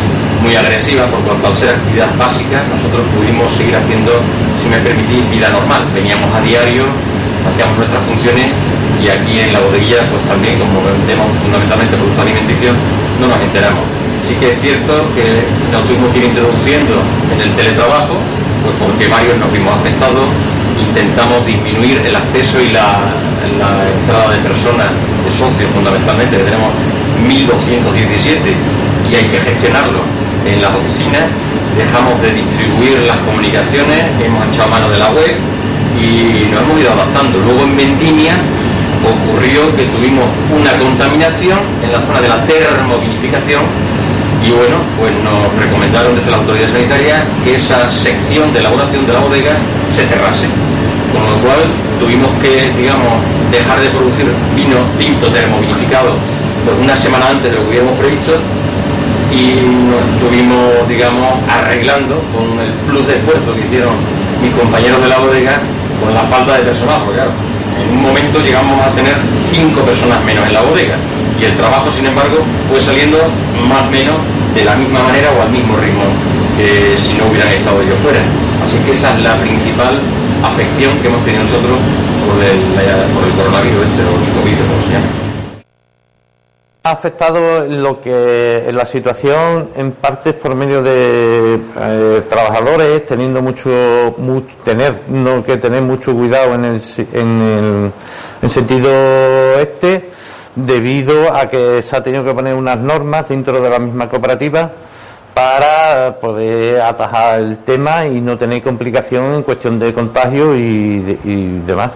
muy agresiva por cuanto al ser actividad básica, nosotros pudimos seguir haciendo, si me permitís, vida normal. Veníamos a diario, hacíamos nuestras funciones y aquí en la bodeguilla, pues también, como vendemos fundamentalmente productos de alimentación, no nos enteramos. Sí que es cierto que nos tuvimos que ir introduciendo en el teletrabajo, pues porque varios nos vimos afectados. Intentamos disminuir el acceso y la, la entrada de personas, de socios fundamentalmente, que tenemos mil doscientos diecisiete y hay que gestionarlo en las oficinas. Dejamos de distribuir las comunicaciones, hemos echado mano de la web y nos hemos ido adaptando. Luego en Vendimia ocurrió que tuvimos una contaminación en la zona de la termovinificación y bueno, pues nos recomendaron desde la autoridad sanitaria que esa sección de elaboración de la bodega se cerrase, con lo cual tuvimos que, digamos, dejar de producir vino tinto termovinificado pues una semana antes de lo que hubiéramos previsto y nos estuvimos, digamos, arreglando con el plus de esfuerzo que hicieron mis compañeros de la bodega con la falta de personal, porque claro, en un momento llegamos a tener cinco personas menos en la bodega y el trabajo, sin embargo, fue saliendo más o menos de la misma manera o al mismo ritmo que si no hubieran estado ellos fuera. Así que esa es la principal afección que hemos tenido nosotros por el, por el coronavirus este, o el COVID, como se llama. Ha afectado lo que en la situación en parte por medio de eh, trabajadores teniendo mucho, mucho tener no que tener mucho cuidado en el en el en sentido este, debido a que se ha tenido que poner unas normas dentro de la misma cooperativa para poder atajar el tema y no tener complicación en cuestión de contagio y, y demás.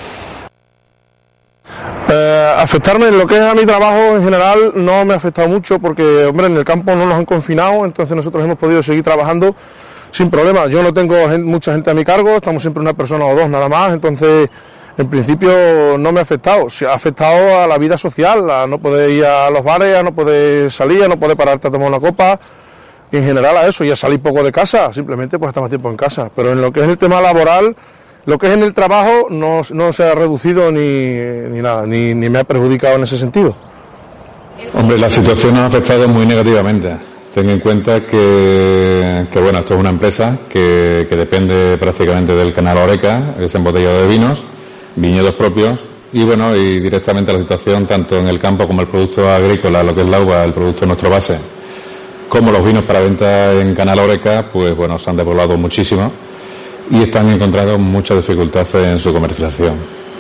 Eh, afectarme en lo que es a mi trabajo en general no me ha afectado mucho porque, hombre, en el campo no nos han confinado, entonces nosotros hemos podido seguir trabajando sin problema. Yo no tengo gente, mucha gente a mi cargo, estamos siempre una persona o dos nada más, entonces en principio no me ha afectado. Se ha afectado a la vida social, a no poder ir a los bares, a no poder salir, a no poder pararte a tomar una copa, y en general a eso, y a salir poco de casa, simplemente pues estar más tiempo en casa. Pero en lo que es el tema laboral, lo que es en el trabajo no, no se ha reducido ni, ni nada, ni, ni me ha perjudicado en ese sentido. Hombre, la situación nos ha afectado muy negativamente. Ten en cuenta que, que bueno, esto es una empresa que, que depende prácticamente del canal Oreca, es embotellado de vinos, viñedos propios, y bueno, y directamente la situación tanto en el campo como el producto agrícola, lo que es la uva, el producto nuestro base, como los vinos para venta en canal Oreca, pues bueno, se han despoblado muchísimo y están encontrando muchas dificultades en su comercialización.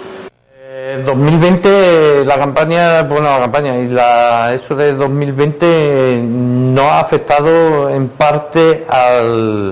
En dos mil veinte la campaña, bueno, la campaña y la eso de dos mil veinte no ha afectado en parte al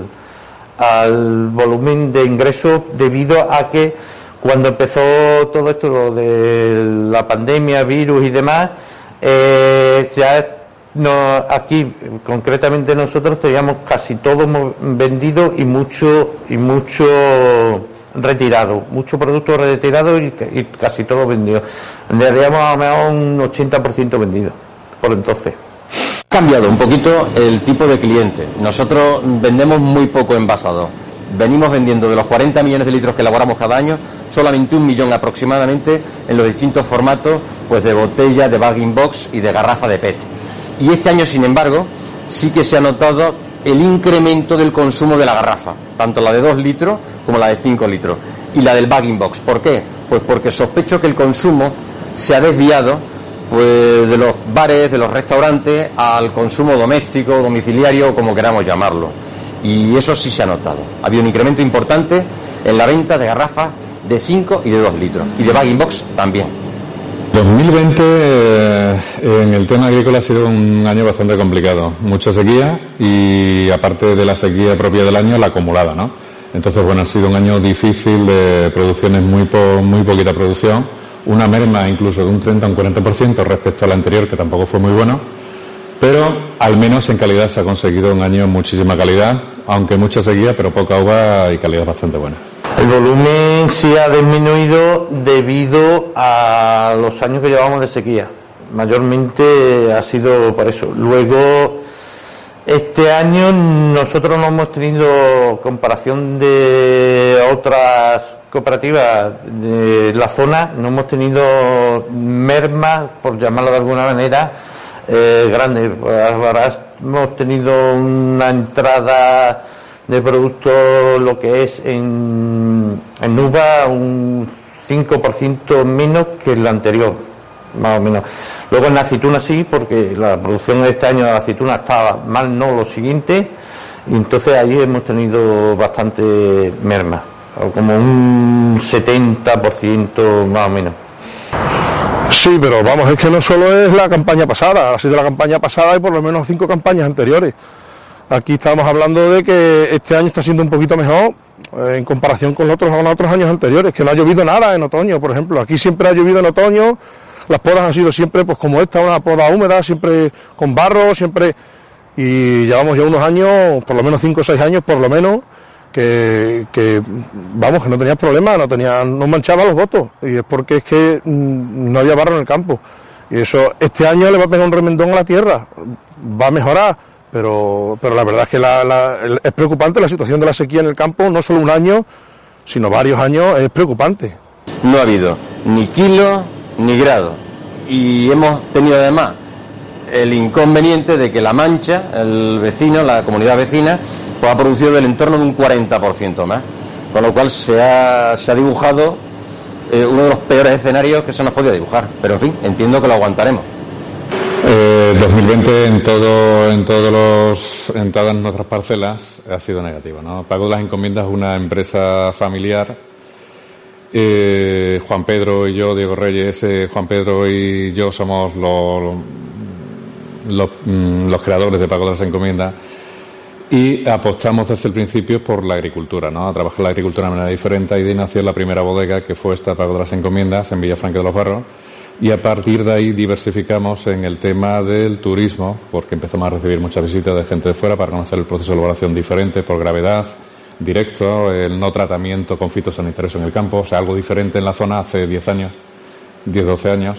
al volumen de ingresos debido a que cuando empezó todo esto de la pandemia, virus y demás, eh, ya no, aquí concretamente nosotros teníamos casi todo vendido y mucho y mucho retirado, mucho producto retirado y, y casi todo vendido. Tendríamos a lo mejor un ochenta por ciento vendido por entonces. Ha cambiado un poquito el tipo de cliente. Nosotros vendemos muy poco envasado. Venimos vendiendo de los cuarenta millones de litros que elaboramos cada año, solamente un millón aproximadamente en los distintos formatos, pues de botella, de bag in box y de garrafa de P E T. Y este año, sin embargo, sí que se ha notado el incremento del consumo de la garrafa, tanto la de dos litros como la de cinco litros, y la del bag in box. ¿Por qué? Pues porque sospecho que el consumo se ha desviado pues de los bares, de los restaurantes, al consumo doméstico, domiciliario, como queramos llamarlo. Y eso sí se ha notado. Ha habido un incremento importante en la venta de garrafas de cinco y de dos litros, y de bag in box también. dos mil veinte eh, en el tema agrícola ha sido un año bastante complicado, mucha sequía y aparte de la sequía propia del año, la acumulada, ¿no? Entonces, bueno, ha sido un año difícil de producciones, muy po, muy poquita producción, una merma incluso de un treinta a un cuarenta por ciento respecto al anterior, que tampoco fue muy bueno, pero al menos en calidad se ha conseguido un año de muchísima calidad, aunque mucha sequía, pero poca uva y calidad bastante buena. El volumen sí ha disminuido debido a los años que llevamos de sequía. Mayormente ha sido por eso. Luego, este año nosotros no hemos tenido comparación de otras cooperativas de la zona, no hemos tenido mermas, por llamarlo de alguna manera, eh, grande. Pues ahora hemos tenido una entrada de productos, lo que es en, en uva, un cinco por ciento menos que el anterior, más o menos. Luego en la aceituna sí, porque la producción de este año de la aceituna estaba mal, no lo siguiente, y entonces ahí hemos tenido bastante merma, como un setenta por ciento más o menos. Sí, pero vamos, es que no solo es la campaña pasada, ha sido la campaña pasada y por lo menos cinco campañas anteriores. Aquí estamos hablando de que este año está siendo un poquito mejor eh, en comparación con otros, con otros años anteriores, que no ha llovido nada en otoño, por ejemplo. Aquí siempre ha llovido en otoño, las podas han sido siempre pues como esta, una poda húmeda, siempre con barro, siempre... Y llevamos ya unos años, por lo menos cinco o seis años, por lo menos, que, que vamos, que no tenía problema, no tenía, no manchaba los votos. Y es porque es que mmm, no había barro en el campo. Y eso, este año le va a pegar un remendón a la tierra. Va a mejorar. Pero, pero la verdad es que la, la, es preocupante la situación de la sequía en el campo, no solo un año, sino varios años, es preocupante. No ha habido ni kilo ni grado. Y hemos tenido además el inconveniente de que La Mancha, el vecino, la comunidad vecina, pues ha producido del entorno de un cuarenta por ciento más. Con lo cual se ha, se ha dibujado eh, uno de los peores escenarios que se nos podía dibujar. Pero en fin, entiendo que lo aguantaremos. Eh, dos mil veinte en todo, en todos los, en todas nuestras parcelas ha sido negativo, ¿no? Pago de las Encomiendas es una empresa familiar. Eh, Juan Pedro y yo, Diego Reyes, eh, Juan Pedro y yo somos los, los, los creadores de Pago de las Encomiendas y apostamos desde el principio por la agricultura, ¿no? A trabajar la agricultura de manera diferente y de nació la primera bodega que fue esta Pago de las Encomiendas en Villafranca de los Barros. Y a partir de ahí diversificamos en el tema del turismo, porque empezamos a recibir muchas visitas de gente de fuera para conocer el proceso de elaboración diferente por gravedad, directo, el no tratamiento con fitosanitarios en el campo, o sea, algo diferente en la zona hace diez años, diez, doce años.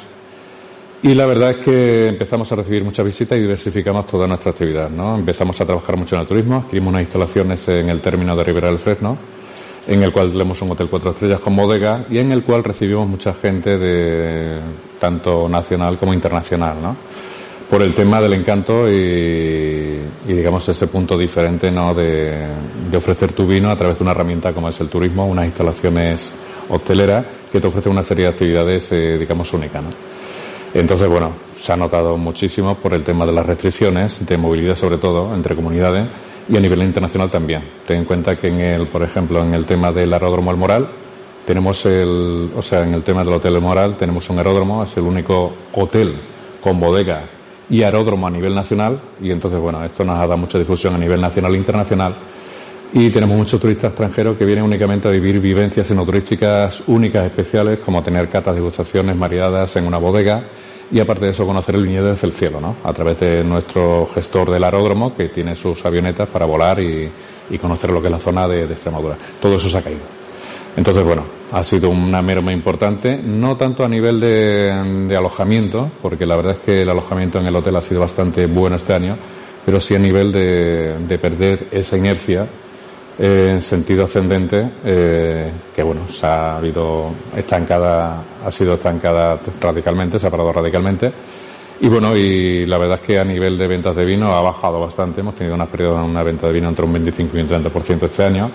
Y la verdad es que empezamos a recibir muchas visitas y diversificamos toda nuestra actividad, ¿no? Empezamos a trabajar mucho en el turismo, adquirimos unas instalaciones en el término de Ribera del Fresno, en el cual tenemos un hotel cuatro estrellas con bodega y en el cual recibimos mucha gente de tanto nacional como internacional, ¿no? Por el tema del encanto y, y digamos ese punto diferente, ¿no? De, de ofrecer tu vino a través de una herramienta como es el turismo, unas instalaciones hosteleras que te ofrecen una serie de actividades, eh, digamos, únicas, ¿no? Entonces, bueno, se ha notado muchísimo por el tema de las restricciones, de movilidad sobre todo, entre comunidades, y a nivel internacional también. Ten en cuenta que en el, por ejemplo, en el tema del aeródromo El Moral, tenemos el, o sea, en el tema del Hotel El Moral tenemos un aeródromo, es el único hotel con bodega y aeródromo a nivel nacional, y entonces, bueno, esto nos ha dado mucha difusión a nivel nacional e internacional, y tenemos muchos turistas extranjeros que vienen únicamente a vivir vivencias enoturísticas únicas, especiales, como tener catas, degustaciones, maridadas en una bodega, y aparte de eso conocer el viñedo desde el cielo, ¿no? A través de nuestro gestor del aeródromo que tiene sus avionetas para volar y, y conocer lo que es la zona de, de Extremadura. Todo eso se ha caído. Entonces, bueno, ha sido una merma importante, no tanto a nivel de, de alojamiento, porque la verdad es que el alojamiento en el hotel ha sido bastante bueno este año, pero sí a nivel de, de perder esa inercia eh, en sentido ascendente, eh, que bueno, se ha habido estancada, ha sido estancada radicalmente, se ha parado radicalmente. Y bueno, y la verdad es que a nivel de ventas de vino ha bajado bastante. Hemos tenido una periodo una venta de vino entre un veinticinco y un treinta por ciento este año.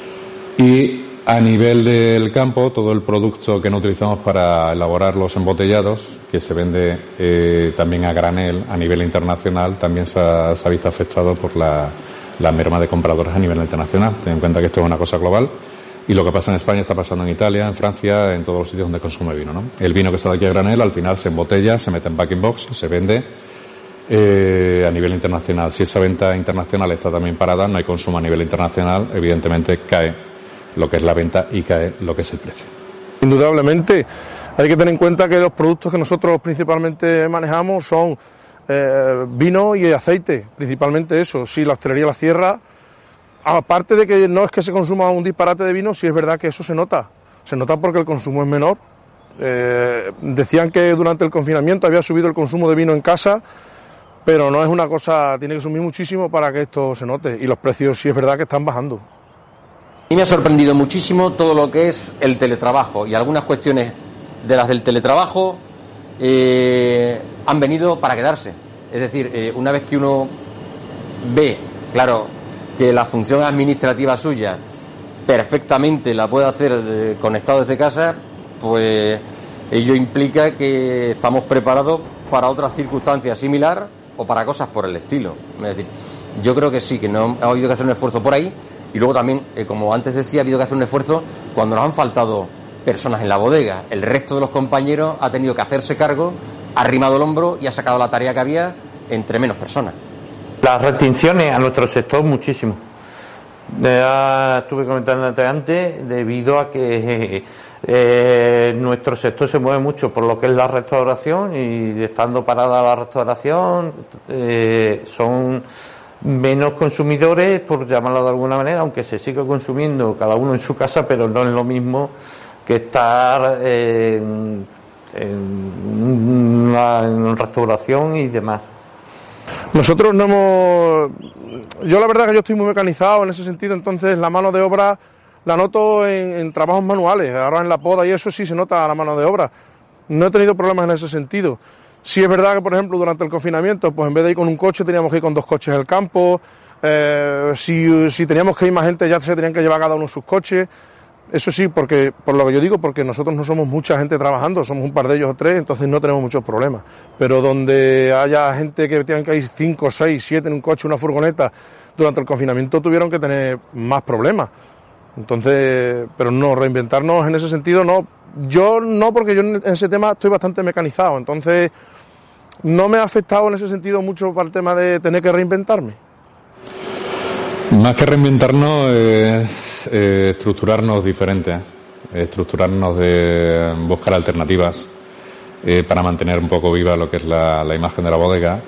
Y a nivel del campo, todo el producto que no utilizamos para elaborar los embotellados, que se vende eh, también a granel a nivel internacional, también se ha, se ha visto afectado por la, la merma de compradores a nivel internacional. Ten en cuenta que esto es una cosa global. Y lo que pasa en España está pasando en Italia, en Francia, en todos los sitios donde consume vino, ¿no? El vino que sale aquí a granel, al final se embotella, se mete en packing box, se vende eh, a nivel internacional. Si esa venta internacional está también parada, no hay consumo a nivel internacional, evidentemente cae lo que es la venta y cae lo que es el precio. Indudablemente, hay que tener en cuenta que los productos que nosotros principalmente manejamos son eh, vino y aceite, principalmente eso. Si la hostelería la cierra, aparte de que no es que se consuma un disparate de vino, sí es verdad que eso se nota. Se nota porque el consumo es menor. Eh, decían que durante el confinamiento había subido el consumo de vino en casa, pero no es una cosa, tiene que subir muchísimo para que esto se note. Y los precios sí es verdad que están bajando. Y me ha sorprendido muchísimo todo lo que es el teletrabajo y algunas cuestiones de las del teletrabajo eh, han venido para quedarse. Es decir, eh, una vez que uno ve, claro, que la función administrativa suya perfectamente la puede hacer eh, conectado desde casa, pues ello implica que estamos preparados para otras circunstancias similares o para cosas por el estilo. Es decir, yo creo que sí, que no ha habido que hacer un esfuerzo por ahí, y luego también, eh, como antes decía, ha habido que hacer un esfuerzo cuando nos han faltado personas en la bodega. El resto de los compañeros ha tenido que hacerse cargo, ha arrimado el hombro y ha sacado la tarea que había entre menos personas. Las restricciones a nuestro sector muchísimo. Ya estuve comentando antes, debido a que eh, nuestro sector se mueve mucho por lo que es la restauración, y estando parada la restauración eh, son menos consumidores, por llamarlo de alguna manera, aunque se sigue consumiendo cada uno en su casa, pero no es lo mismo que estar eh, en, en, una, en restauración y demás. Nosotros no hemos... Yo la verdad que yo estoy muy mecanizado en ese sentido, entonces la mano de obra la noto en, en trabajos manuales, ahora en la poda y eso sí se nota la mano de obra. No he tenido problemas en ese sentido. Sí es verdad que, por ejemplo, durante el confinamiento, pues en vez de ir con un coche teníamos que ir con dos coches al campo, eh, si, si teníamos que ir más gente ya se tenían que llevar cada uno sus coches. Eso sí, porque por lo que yo digo, porque nosotros no somos mucha gente trabajando, somos un par de ellos o tres, entonces no tenemos muchos problemas. Pero donde haya gente que tengan que ir cinco, seis, siete en un coche, una furgoneta, durante el confinamiento tuvieron que tener más problemas. Entonces, pero no, reinventarnos en ese sentido no. Yo no, porque yo en ese tema estoy bastante mecanizado, entonces no me ha afectado en ese sentido mucho para el tema de tener que reinventarme. Más que reinventarnos es eh, estructurarnos diferentes, eh, estructurarnos de buscar alternativas eh, para mantener un poco viva lo que es la, la imagen de la bodega.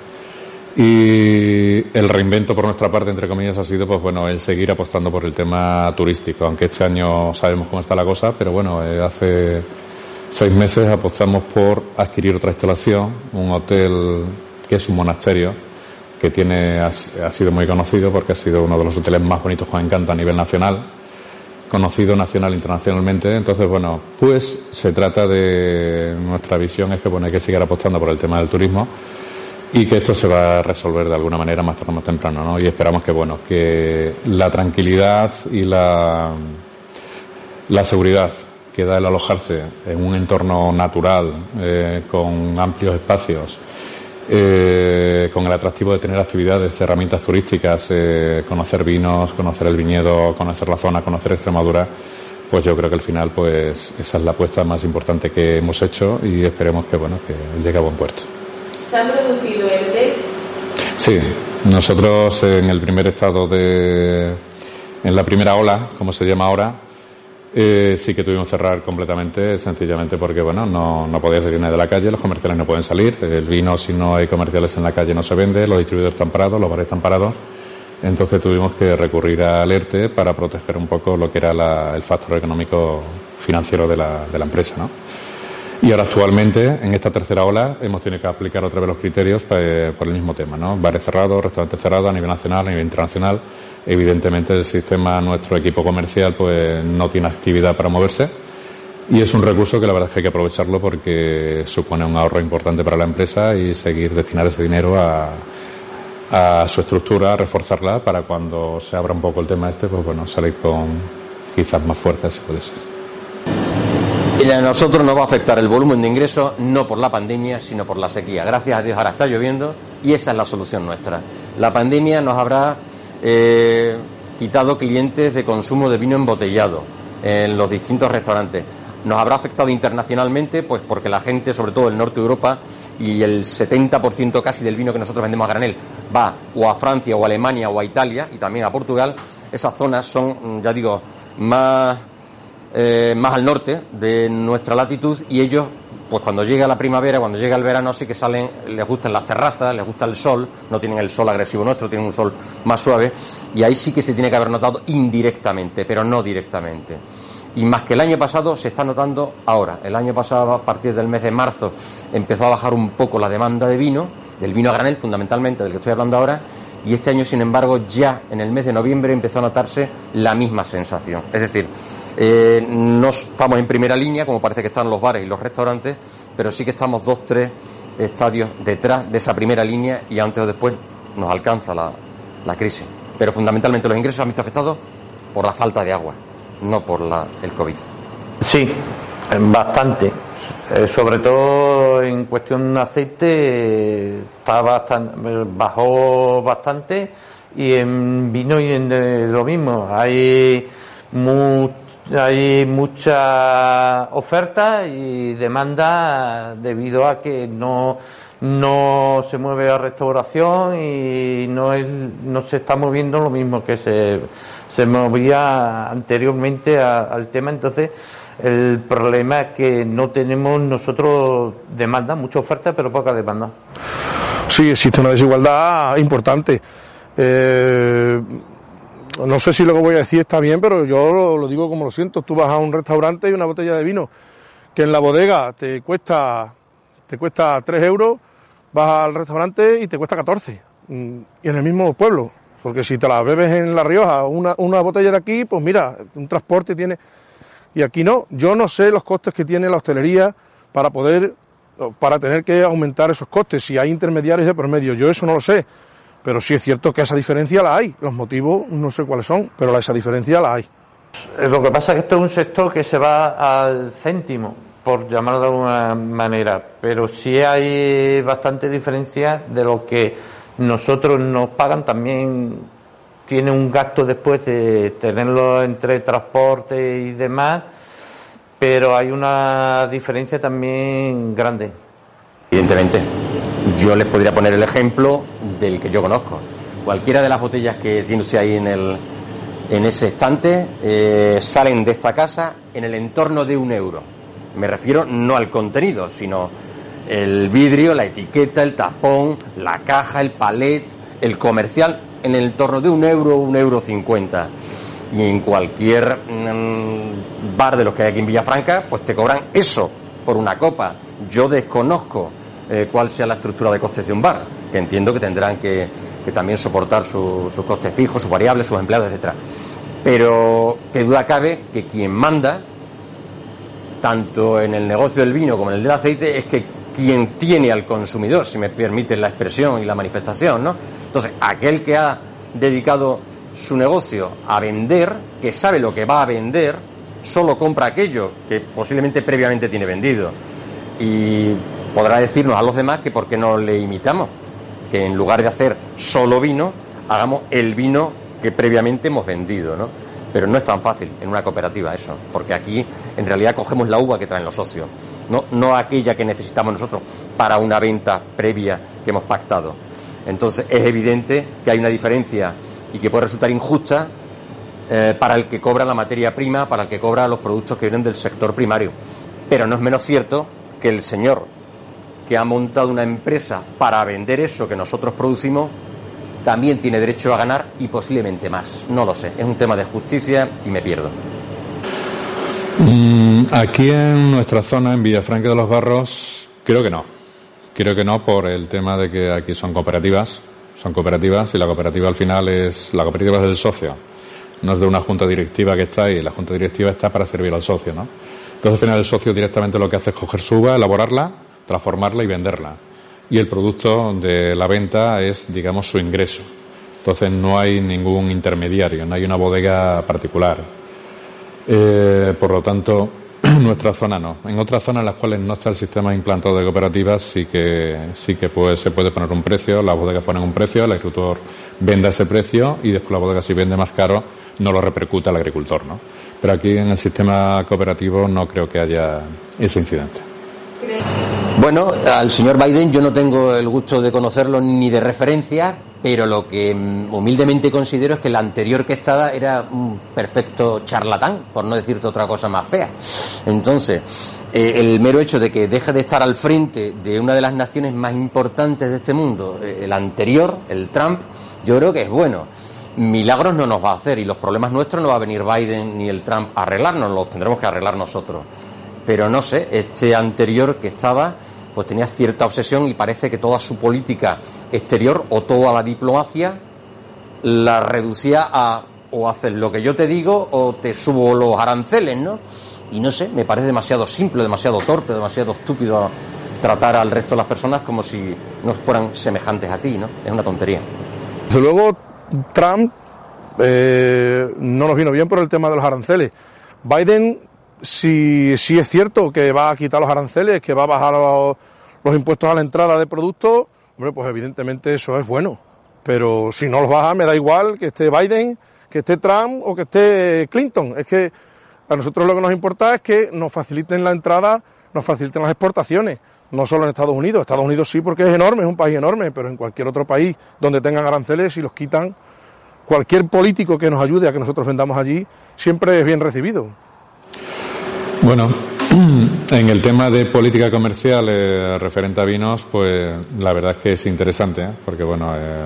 Y el reinvento por nuestra parte, entre comillas, ha sido pues bueno el seguir apostando por el tema turístico, aunque este año sabemos cómo está la cosa, pero bueno, eh, hace seis meses apostamos por adquirir otra instalación, un hotel que es un monasterio, que tiene ha, ha sido muy conocido porque ha sido uno de los hoteles más bonitos con encanto a nivel nacional, conocido nacional e internacionalmente. Entonces, bueno, pues se trata de, nuestra visión es que bueno, hay que seguir apostando por el tema del turismo y que esto se va a resolver de alguna manera más tarde o más temprano, ¿no? Y esperamos que bueno, que la tranquilidad y la la seguridad que da el alojarse en un entorno natural, eh, con amplios espacios, Eh, con el atractivo de tener actividades, herramientas turísticas, eh, conocer vinos, conocer el viñedo, conocer la zona, conocer Extremadura, pues yo creo que al final pues esa es la apuesta más importante que hemos hecho y esperemos que bueno que llegue a buen puerto. ¿Se han producido E R Tes? Sí, nosotros en el primer estado de, en la primera ola, como se llama ahora, Eh, sí que tuvimos que cerrar completamente, sencillamente porque bueno no, no podía salir nadie de la calle, los comerciales no pueden salir, el vino si no hay comerciales en la calle no se vende, los distribuidores están parados, los bares están parados, entonces tuvimos que recurrir al ERTE para proteger un poco lo que era la, el factor económico financiero de la, de la empresa, ¿no? Y ahora actualmente, en esta tercera ola, hemos tenido que aplicar otra vez los criterios eh, por el mismo tema, ¿no? Bares cerrados, restaurantes cerrados a nivel nacional, a nivel internacional. Evidentemente el sistema, nuestro equipo comercial, pues no tiene actividad para moverse. Y es un recurso que la verdad es que hay que aprovecharlo porque supone un ahorro importante para la empresa y seguir destinar ese dinero a, a su estructura, a reforzarla para cuando se abra un poco el tema este, pues bueno, salir con quizás más fuerza si puede ser. Y a nosotros nos va a afectar el volumen de ingresos no por la pandemia, sino por la sequía. Gracias a Dios ahora está lloviendo y esa es la solución nuestra. La pandemia nos habrá eh, quitado clientes de consumo de vino embotellado en los distintos restaurantes. Nos habrá afectado internacionalmente, pues porque la gente, sobre todo del norte de Europa, y el setenta por ciento casi del vino que nosotros vendemos a granel va o a Francia o a Alemania o a Italia y también a Portugal. Esas zonas son, ya digo, más... Eh, más al norte de nuestra latitud y ellos, pues cuando llega la primavera, cuando llega el verano, sí que salen, les gustan las terrazas, les gusta el sol, no tienen el sol agresivo nuestro, tienen un sol más suave y ahí sí que se tiene que haber notado indirectamente, pero no directamente. Y más que el año pasado se está notando ahora. El año pasado, a partir del mes de marzo, empezó a bajar un poco la demanda de vino, del vino a granel fundamentalmente, del que estoy hablando ahora, y este año, sin embargo, ya en el mes de noviembre empezó a notarse la misma sensación. Es decir, eh, no estamos en primera línea, como parece que están los bares y los restaurantes, pero sí que estamos dos, tres estadios detrás de esa primera línea y antes o después nos alcanza la, la crisis. Pero fundamentalmente los ingresos se han visto afectados por la falta de agua, no por la, el COVID. Sí, bastante. Eh, sobre todo en cuestión de aceite eh, está bastante, bajó bastante, y en vino y en eh, lo mismo. Hay mu hay mucha oferta y demanda debido a que no no se mueve la restauración y no es, no se está moviendo lo mismo que se se movía anteriormente a, al tema. Entonces el problema es que no tenemos nosotros demanda, mucha oferta pero poca demanda. Sí, existe una desigualdad importante. Eh, no sé si lo que voy a decir está bien, pero yo lo, lo digo como lo siento. Tú vas a un restaurante y una botella de vino que en la bodega te cuesta te cuesta tres euros, vas al restaurante y te cuesta catorce, y en el mismo pueblo. Porque si te la bebes en La Rioja, una, una botella de aquí, pues mira, un transporte tiene... Y aquí no. Yo no sé los costes que tiene la hostelería para poder, para tener que aumentar esos costes, si hay intermediarios de por medio. Yo eso no lo sé. Pero sí es cierto que esa diferencia la hay. Los motivos no sé cuáles son, pero esa diferencia la hay. Lo que pasa es que esto es un sector que se va al céntimo, por llamarlo de alguna manera, pero sí hay bastante diferencia de lo que nosotros nos pagan. También tiene un gasto después de tenerlo entre transporte y demás, pero hay una diferencia también grande. Evidentemente, yo les podría poner el ejemplo del que yo conozco. Cualquiera de las botellas que tiene usted ahí en el en ese estante eh, salen de esta casa en el entorno de un euro. Me refiero no al contenido, sino el vidrio, la etiqueta, el tapón, la caja, el palet, el comercial, en el entorno de un euro, un euro cincuenta. Y en cualquier mmm, bar de los que hay aquí en Villafranca, pues te cobran eso por una copa. Yo desconozco eh, cuál sea la estructura de costes de un bar, que entiendo que tendrán que, que también soportar su, sus costes fijos, sus variables, sus empleados, etcétera. Pero qué duda cabe que quien manda, tanto en el negocio del vino como en el del aceite, es que quien tiene al consumidor, si me permiten la expresión y la manifestación, ¿no? Entonces, aquel que ha dedicado su negocio a vender, que sabe lo que va a vender, solo compra aquello que posiblemente previamente tiene vendido. Y podrá decirnos a los demás que por qué no le imitamos, que en lugar de hacer solo vino, hagamos el vino que previamente hemos vendido, ¿no? Pero no es tan fácil en una cooperativa eso, porque aquí en realidad cogemos la uva que traen los socios, no, no aquella que necesitamos nosotros para una venta previa que hemos pactado. Entonces es evidente que hay una diferencia y que puede resultar injusta eh, para el que cobra la materia prima, para el que cobra los productos que vienen del sector primario. Pero no es menos cierto que el señor que ha montado una empresa para vender eso que nosotros producimos también tiene derecho a ganar y posiblemente más. No lo sé, es un tema de justicia y me pierdo. Mm, aquí en nuestra zona, en Villafranca de los Barros, creo que no. Creo que no por el tema de que aquí son cooperativas, son cooperativas y la cooperativa al final es, la cooperativa es del socio, no es de una junta directiva que está ahí, la junta directiva está para servir al socio, ¿no? Entonces al final el socio directamente lo que hace es coger su uva, elaborarla, transformarla y venderla. Y el producto de la venta es, digamos, su ingreso. Entonces no hay ningún intermediario, no hay una bodega particular. Eh, por lo tanto, en nuestra zona no. En otras zonas en las cuales no está el sistema implantado de cooperativas sí que sí que pues, se puede poner un precio, las bodegas ponen un precio, el agricultor vende ese precio y después la bodega si vende más caro no lo repercute al agricultor, ¿no? Pero aquí en el sistema cooperativo no creo que haya ese incidente. Bueno, al señor Biden yo no tengo el gusto de conocerlo ni de referencia, pero lo que humildemente considero es que el anterior que estaba era un perfecto charlatán, por no decirte otra cosa más fea. Entonces, eh, el mero hecho de que deje de estar al frente de una de las naciones más importantes de este mundo, eh, el anterior, el Trump, yo creo que es bueno. Milagros no nos va a hacer y los problemas nuestros no va a venir Biden ni el Trump a arreglarnos, los tendremos que arreglar nosotros. Pero no sé, este anterior que estaba, pues tenía cierta obsesión y parece que toda su política exterior o toda la diplomacia la reducía a o hacer lo que yo te digo o te subo los aranceles, ¿no? Y no sé, me parece demasiado simple, demasiado torpe, demasiado estúpido tratar al resto de las personas como si no fueran semejantes a ti, ¿no? Es una tontería. Desde luego, Trump eh, no nos vino bien por el tema de los aranceles. Biden, si, si es cierto que va a quitar los aranceles, que va a bajar los, los impuestos a la entrada de productos, hombre, pues evidentemente eso es bueno. Pero si no los baja, me da igual que esté Biden, que esté Trump o que esté Clinton. Es que a nosotros lo que nos importa es que nos faciliten la entrada, nos faciliten las exportaciones. No solo en Estados Unidos, Estados Unidos sí porque es enorme, es un país enorme, pero en cualquier otro país donde tengan aranceles, si los quitan, cualquier político que nos ayude a que nosotros vendamos allí, siempre es bien recibido. Bueno, en el tema de política comercial eh, referente a vinos, pues la verdad es que es interesante, ¿eh? Porque bueno, eh,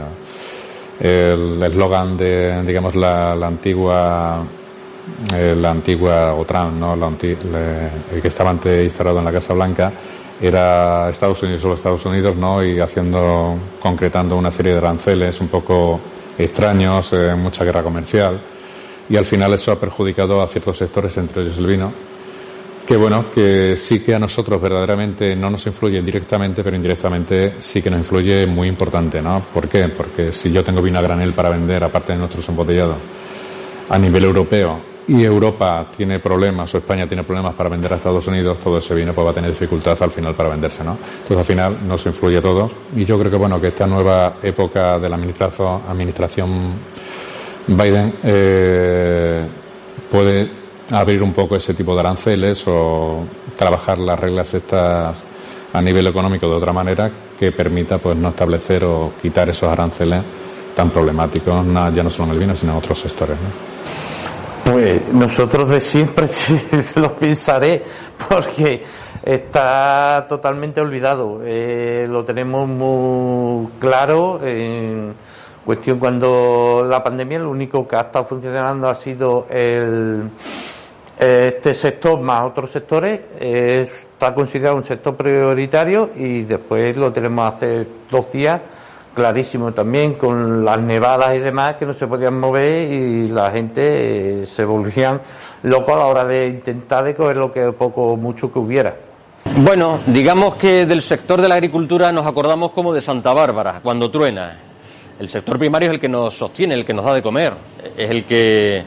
el eslogan de, digamos, la, la antigua, eh, la antigua OTAN, ¿no? La anti, le, el que estaba antes instalado en la Casa Blanca, era Estados Unidos, solo Estados Unidos, ¿no? Y haciendo, concretando una serie de aranceles un poco extraños, eh, mucha guerra comercial, y al final eso ha perjudicado a ciertos sectores, entre ellos el vino, que bueno, que sí que a nosotros verdaderamente no nos influye directamente, pero indirectamente sí que nos influye muy importante, ¿no? ¿Por qué? Porque si yo tengo vino a granel para vender, aparte de nuestros embotellados, a nivel europeo, y Europa tiene problemas, o España tiene problemas para vender a Estados Unidos, todo ese vino pues va a tener dificultad al final para venderse, ¿no? Entonces al final nos influye a todos, y yo creo que bueno, que esta nueva época de la administración, administración Biden eh, puede abrir un poco ese tipo de aranceles o trabajar las reglas estas a nivel económico de otra manera que permita pues no establecer o quitar esos aranceles tan problemáticos, no, ya no solo en el vino, sino en otros sectores, ¿no? Pues nosotros de siempre lo pensaré porque está totalmente olvidado. Eh, lo tenemos muy claro. En cuestión cuando la pandemia, lo único que ha estado funcionando ha sido el este sector más otros sectores. Eh, está considerado un sector prioritario y después lo tenemos hace dos días. Clarísimo también, con las nevadas y demás que no se podían mover y la gente eh, se volvían locos a la hora de intentar de coger lo que poco o mucho que hubiera. Bueno, digamos que del sector de la agricultura nos acordamos como de Santa Bárbara, cuando truena. El sector primario es el que nos sostiene, el que nos da de comer, es el que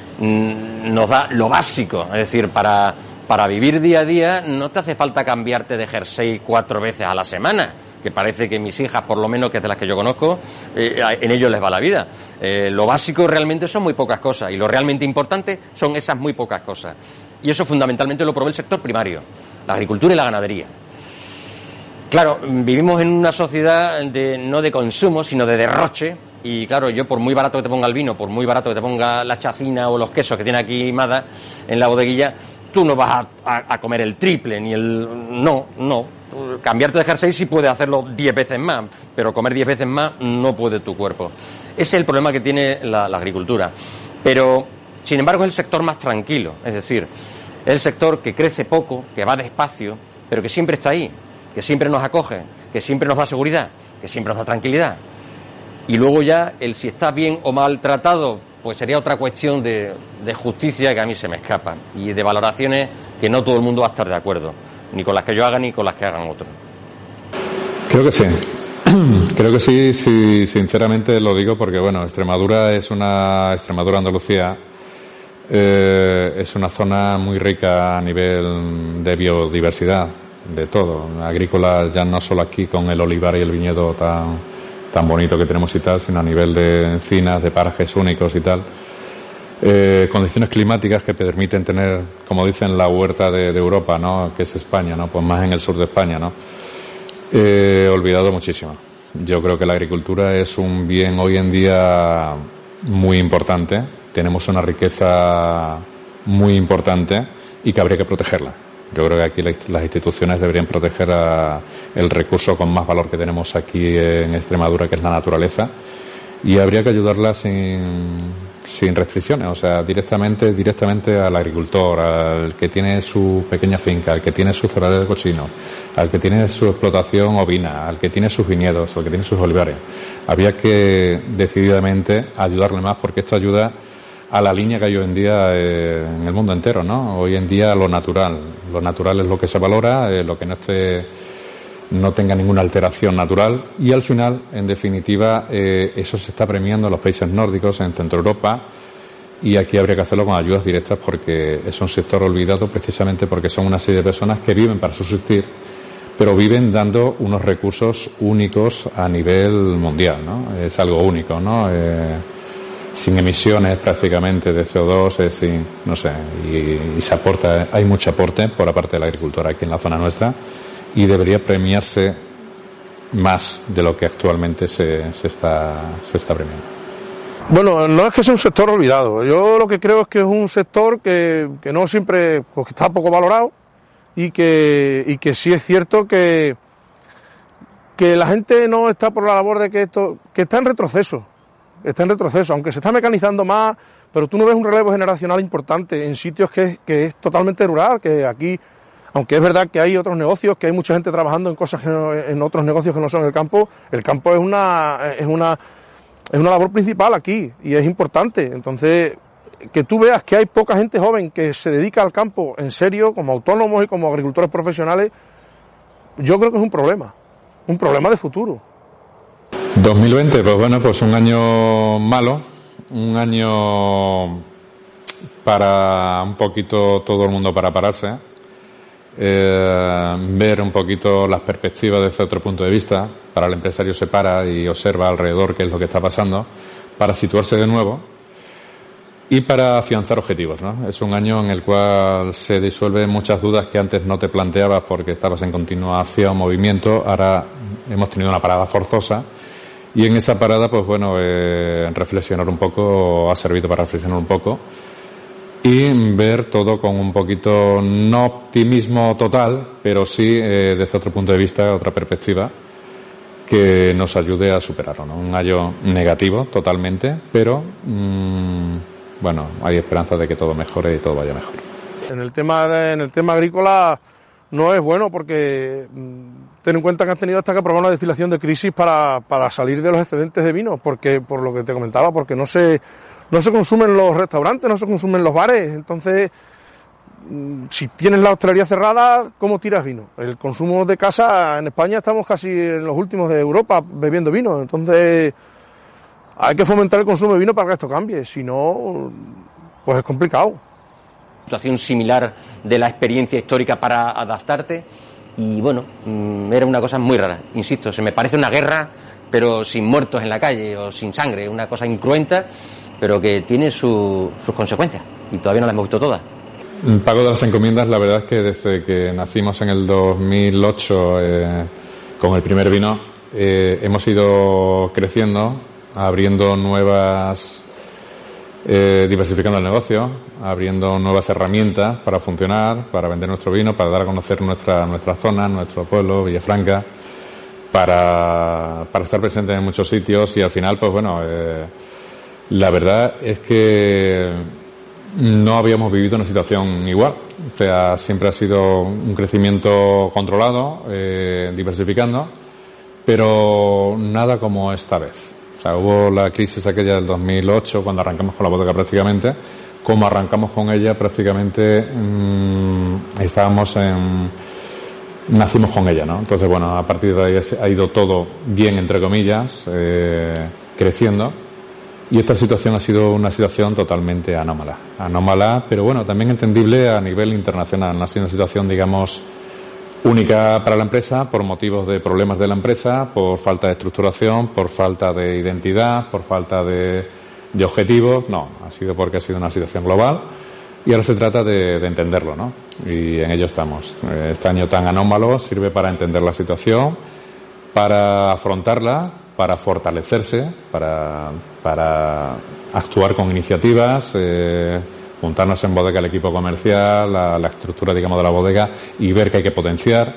mm, nos da lo básico, es decir, para, para vivir día a día no te hace falta cambiarte de jersey cuatro veces a la semana, que parece que mis hijas, por lo menos que es de las que yo conozco, eh, en ellos les va la vida. Eh, lo básico realmente son muy pocas cosas y lo realmente importante son esas muy pocas cosas. Y eso fundamentalmente lo provee el sector primario, la agricultura y la ganadería. Claro, vivimos en una sociedad de, no de consumo, sino de derroche. Y claro, yo por muy barato que te ponga el vino, por muy barato que te ponga la chacina o los quesos que tiene aquí Mada en la bodeguilla, tú no vas a, a, a comer el triple, ni el... No, no. Cambiarte de jersey sí puede hacerlo diez veces más, pero comer diez veces más no puede tu cuerpo. Ese es el problema que tiene la, la agricultura. Pero, sin embargo, es el sector más tranquilo. Es decir, es el sector que crece poco, que va despacio, pero que siempre está ahí, que siempre nos acoge, que siempre nos da seguridad, que siempre nos da tranquilidad. Y luego ya, el si está bien o mal tratado, pues sería otra cuestión de, de justicia que a mí se me escapa y de valoraciones que no todo el mundo va a estar de acuerdo, ni con las que yo haga ni con las que hagan otros. Creo que sí. Creo que sí, sí, sinceramente lo digo porque, bueno, Extremadura es una, Extremadura, Andalucía, eh, es una zona muy rica a nivel de biodiversidad, de todo, agrícola, ya no solo aquí con el olivar y el viñedo tan, tan bonito que tenemos y tal, sino a nivel de encinas, de parajes únicos y tal. Eh, condiciones climáticas que permiten tener, como dicen, la huerta de, de Europa, ¿no? Que es España, ¿no? Pues más en el sur de España, ¿no? He olvidado muchísimo. Yo creo que la agricultura es un bien hoy en día muy importante. Tenemos una riqueza muy importante y que habría que protegerla. Yo creo que aquí las instituciones deberían proteger a el recurso con más valor que tenemos aquí en Extremadura, que es la naturaleza, y habría que ayudarla sin, sin restricciones, o sea, directamente directamente al agricultor, al que tiene su pequeña finca, al que tiene su cerradero de cochinos, al que tiene su explotación ovina, al que tiene sus viñedos, al que tiene sus olivares. Habría que decididamente ayudarle más, porque esto ayuda a la línea que hay hoy en día eh, en el mundo entero, ¿no? Hoy en día lo natural, lo natural es lo que se valora, eh, lo que no esté no tenga ninguna alteración natural y al final, en definitiva, eh, eso se está premiando en los países nórdicos, en Centro Europa, y aquí habría que hacerlo con ayudas directas porque es un sector olvidado precisamente porque son una serie de personas que viven para subsistir, pero viven dando unos recursos únicos a nivel mundial, ¿no? Es algo único, ¿no? Eh, sin emisiones prácticamente de C O dos, eh, sin, no sé, y, y se aporta, hay mucho aporte por la parte de la agricultura aquí en la zona nuestra y debería premiarse más de lo que actualmente se, se está, se está premiando. Bueno, no es que sea un sector olvidado, yo lo que creo es que es un sector que, que no siempre, pues que está poco valorado y que, y que sí es cierto que, que la gente no está por la labor de que esto, que está en retroceso. Está en retroceso, aunque se está mecanizando más, pero tú no ves un relevo generacional importante en sitios que, que es totalmente rural, que aquí, aunque es verdad que hay otros negocios, que hay mucha gente trabajando en cosas que no, en otros negocios que no son el campo, el campo es una, es una, es una labor principal aquí y es importante. Entonces, que tú veas que hay poca gente joven que se dedica al campo en serio, como autónomos y como agricultores profesionales, yo creo que es un problema, un problema de futuro. dos mil veinte, pues bueno, pues un año malo, un año para un poquito todo el mundo para pararse, eh, ver un poquito las perspectivas desde otro punto de vista. Para el empresario se para y observa alrededor qué es lo que está pasando, para situarse de nuevo y para afianzar objetivos, ¿no? Es un año en el cual se disuelven muchas dudas que antes no te planteabas porque estabas en continua acción, movimiento. Ahora hemos tenido una parada forzosa. Y en esa parada, pues bueno, eh, reflexionar un poco, ha servido para reflexionar un poco y ver todo con un poquito, no optimismo total, pero sí eh, desde otro punto de vista, otra perspectiva, que nos ayude a superarlo, ¿no? Un año negativo totalmente, pero mmm, bueno, hay esperanza de que todo mejore y todo vaya mejor. En el tema de, en el tema agrícola no es bueno porque ten en cuenta que han tenido hasta que aprobar una destilación de crisis para, para salir de los excedentes de vino, porque por lo que te comentaba, porque no se no se consumen los restaurantes, no se consumen los bares, entonces si tienes la hostelería cerrada, ¿cómo tiras vino? El consumo de casa en España estamos casi en los últimos de Europa bebiendo vino, entonces hay que fomentar el consumo de vino para que esto cambie, si no, pues es complicado. Situación similar de la experiencia histórica para adaptarte y bueno, era una cosa muy rara, insisto, se me parece una guerra pero sin muertos en la calle o sin sangre, una cosa incruenta pero que tiene su, sus consecuencias y todavía no las hemos visto todas. El pago de las encomiendas, la verdad es que desde que nacimos en el dos mil ocho eh, con el primer vino eh, hemos ido creciendo, abriendo nuevas Eh, diversificando el negocio, abriendo nuevas herramientas para funcionar, para vender nuestro vino, para dar a conocer nuestra nuestra zona, nuestro pueblo, Villafranca, para, para estar presentes en muchos sitios y al final, pues bueno, eh, la verdad es que no habíamos vivido una situación igual. O sea, siempre ha sido un crecimiento controlado, eh, diversificando, pero nada como esta vez. O sea, hubo la crisis aquella del dos mil ocho, cuando arrancamos con la bodega prácticamente. Como arrancamos con ella, prácticamente mmm, estábamos en... nacimos con ella, ¿no? Entonces, bueno, a partir de ahí ha ido todo bien, entre comillas, eh, creciendo. Y esta situación ha sido una situación totalmente anómala. Anómala, pero bueno, también entendible a nivel internacional. No ha sido una situación, digamos, única para la empresa, por motivos de problemas de la empresa, por falta de estructuración, por falta de identidad, por falta de, de objetivos. No, ha sido porque ha sido una situación global y ahora se trata de, de entenderlo, ¿no? Y en ello estamos. Este año tan anómalo sirve para entender la situación, para afrontarla, para fortalecerse, para, para actuar con iniciativas, eh, juntarnos en bodega el equipo comercial, la, la estructura, digamos, de la bodega y ver que hay que potenciar,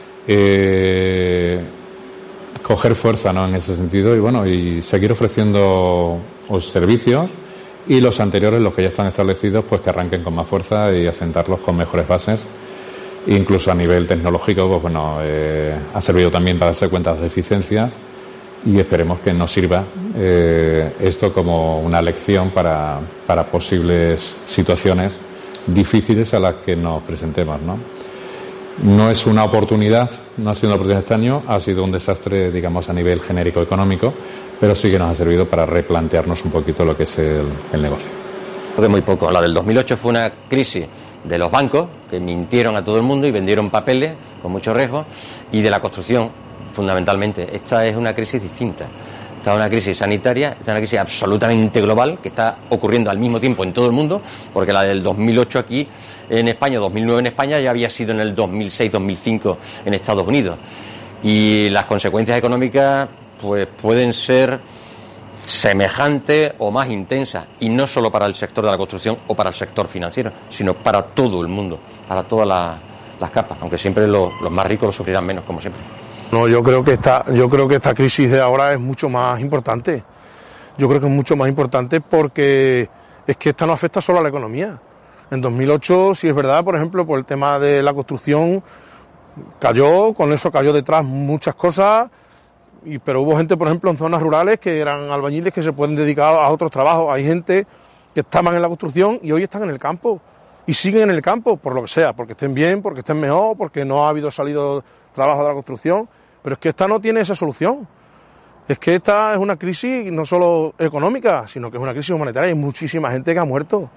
eh, coger fuerza, ¿no?, en ese sentido y bueno, y seguir ofreciendo los servicios y los anteriores, los que ya están establecidos, pues que arranquen con más fuerza y asentarlos con mejores bases. Incluso a nivel tecnológico, pues bueno, eh, ha servido también para darse cuenta de deficiencias y esperemos que nos sirva eh, esto como una lección para, para posibles situaciones difíciles a las que nos presentemos, ¿no? No es una oportunidad, no ha sido una oportunidad este año, ha sido un desastre, digamos, a nivel genérico económico, pero sí que nos ha servido para replantearnos un poquito lo que es el, el negocio. De muy poco. La del dos mil ocho fue una crisis de los bancos que mintieron a todo el mundo y vendieron papeles con mucho riesgo, y de la construcción, fundamentalmente. Esta es una crisis distinta. Esta es una crisis sanitaria, esta es una crisis absolutamente global que está ocurriendo al mismo tiempo en todo el mundo, porque la del dos mil ocho aquí en España, dos mil nueve en España, ya había sido en el dos mil seis dos mil cinco en Estados Unidos. Y las consecuencias económicas pues pueden ser semejantes o más intensas, y no solo para el sector de la construcción o para el sector financiero, sino para todo el mundo, para todas las, las capas, aunque siempre los, los más ricos lo sufrirán menos, como siempre. No, yo creo que esta, yo creo que esta crisis de ahora es mucho más importante. Yo creo que es mucho más importante porque es que esta no afecta solo a la economía. En dos mil ocho, sí es verdad, por ejemplo, por el tema de la construcción, cayó, con eso cayó detrás muchas cosas, y, pero hubo gente, por ejemplo, en zonas rurales que eran albañiles que se pueden dedicar a otros trabajos. Hay gente que estaban en la construcción y hoy están en el campo, y siguen en el campo, por lo que sea, porque estén bien, porque estén mejor, porque no ha habido salido trabajo de la construcción. Pero es que esta no tiene esa solución. Es que esta es una crisis no solo económica, sino que es una crisis humanitaria. Hay muchísima gente que ha muerto.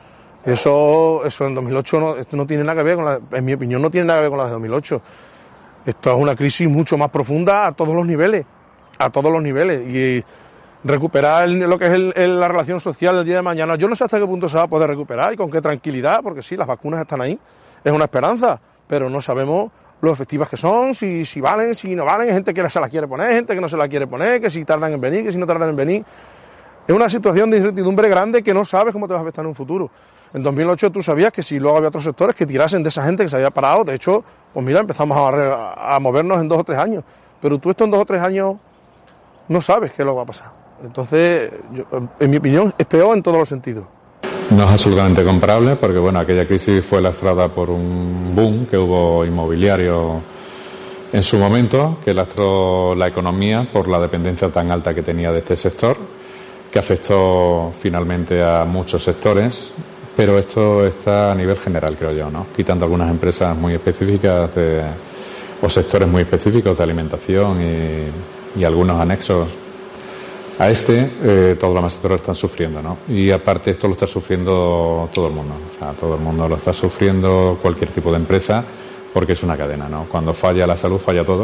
Eso, eso en dos mil ocho no, esto no tiene nada que ver con la, en mi opinión, no tiene nada que ver con la de dos mil ocho. Esto es una crisis mucho más profunda a todos los niveles, a todos los niveles. Y recuperar el, lo que es el, el, la relación social el día de mañana, yo no sé hasta qué punto se va a poder recuperar y con qué tranquilidad, porque sí, las vacunas están ahí, es una esperanza, pero no sabemos lo efectivas que son, si, si valen, si no valen. Hay gente que se la quiere poner, gente que no se la quiere poner, que si tardan en venir, que si no tardan en venir. Es una situación de incertidumbre grande que no sabes cómo te va a afectar en un futuro. En dos mil ocho tú sabías que si luego había otros sectores que tirasen de esa gente que se había parado. De hecho, pues mira, empezamos a, barrer, a movernos en dos o tres años. Pero tú esto en dos o tres años no sabes qué es lo que va a pasar. Entonces, yo, en mi opinión, es peor en todos los sentidos. No es absolutamente comparable porque, bueno, aquella crisis fue lastrada por un boom que hubo inmobiliario en su momento, que lastró la economía por la dependencia tan alta que tenía de este sector, que afectó finalmente a muchos sectores, pero esto está a nivel general, creo yo, ¿no? Quitando algunas empresas muy específicas de, o sectores muy específicos de alimentación y, y algunos anexos a este, eh, todos los demás sectores lo están sufriendo, ¿no? Y aparte esto lo está sufriendo todo el mundo, o sea, todo el mundo lo está sufriendo, cualquier tipo de empresa, porque es una cadena, ¿no? Cuando falla la salud, falla todo,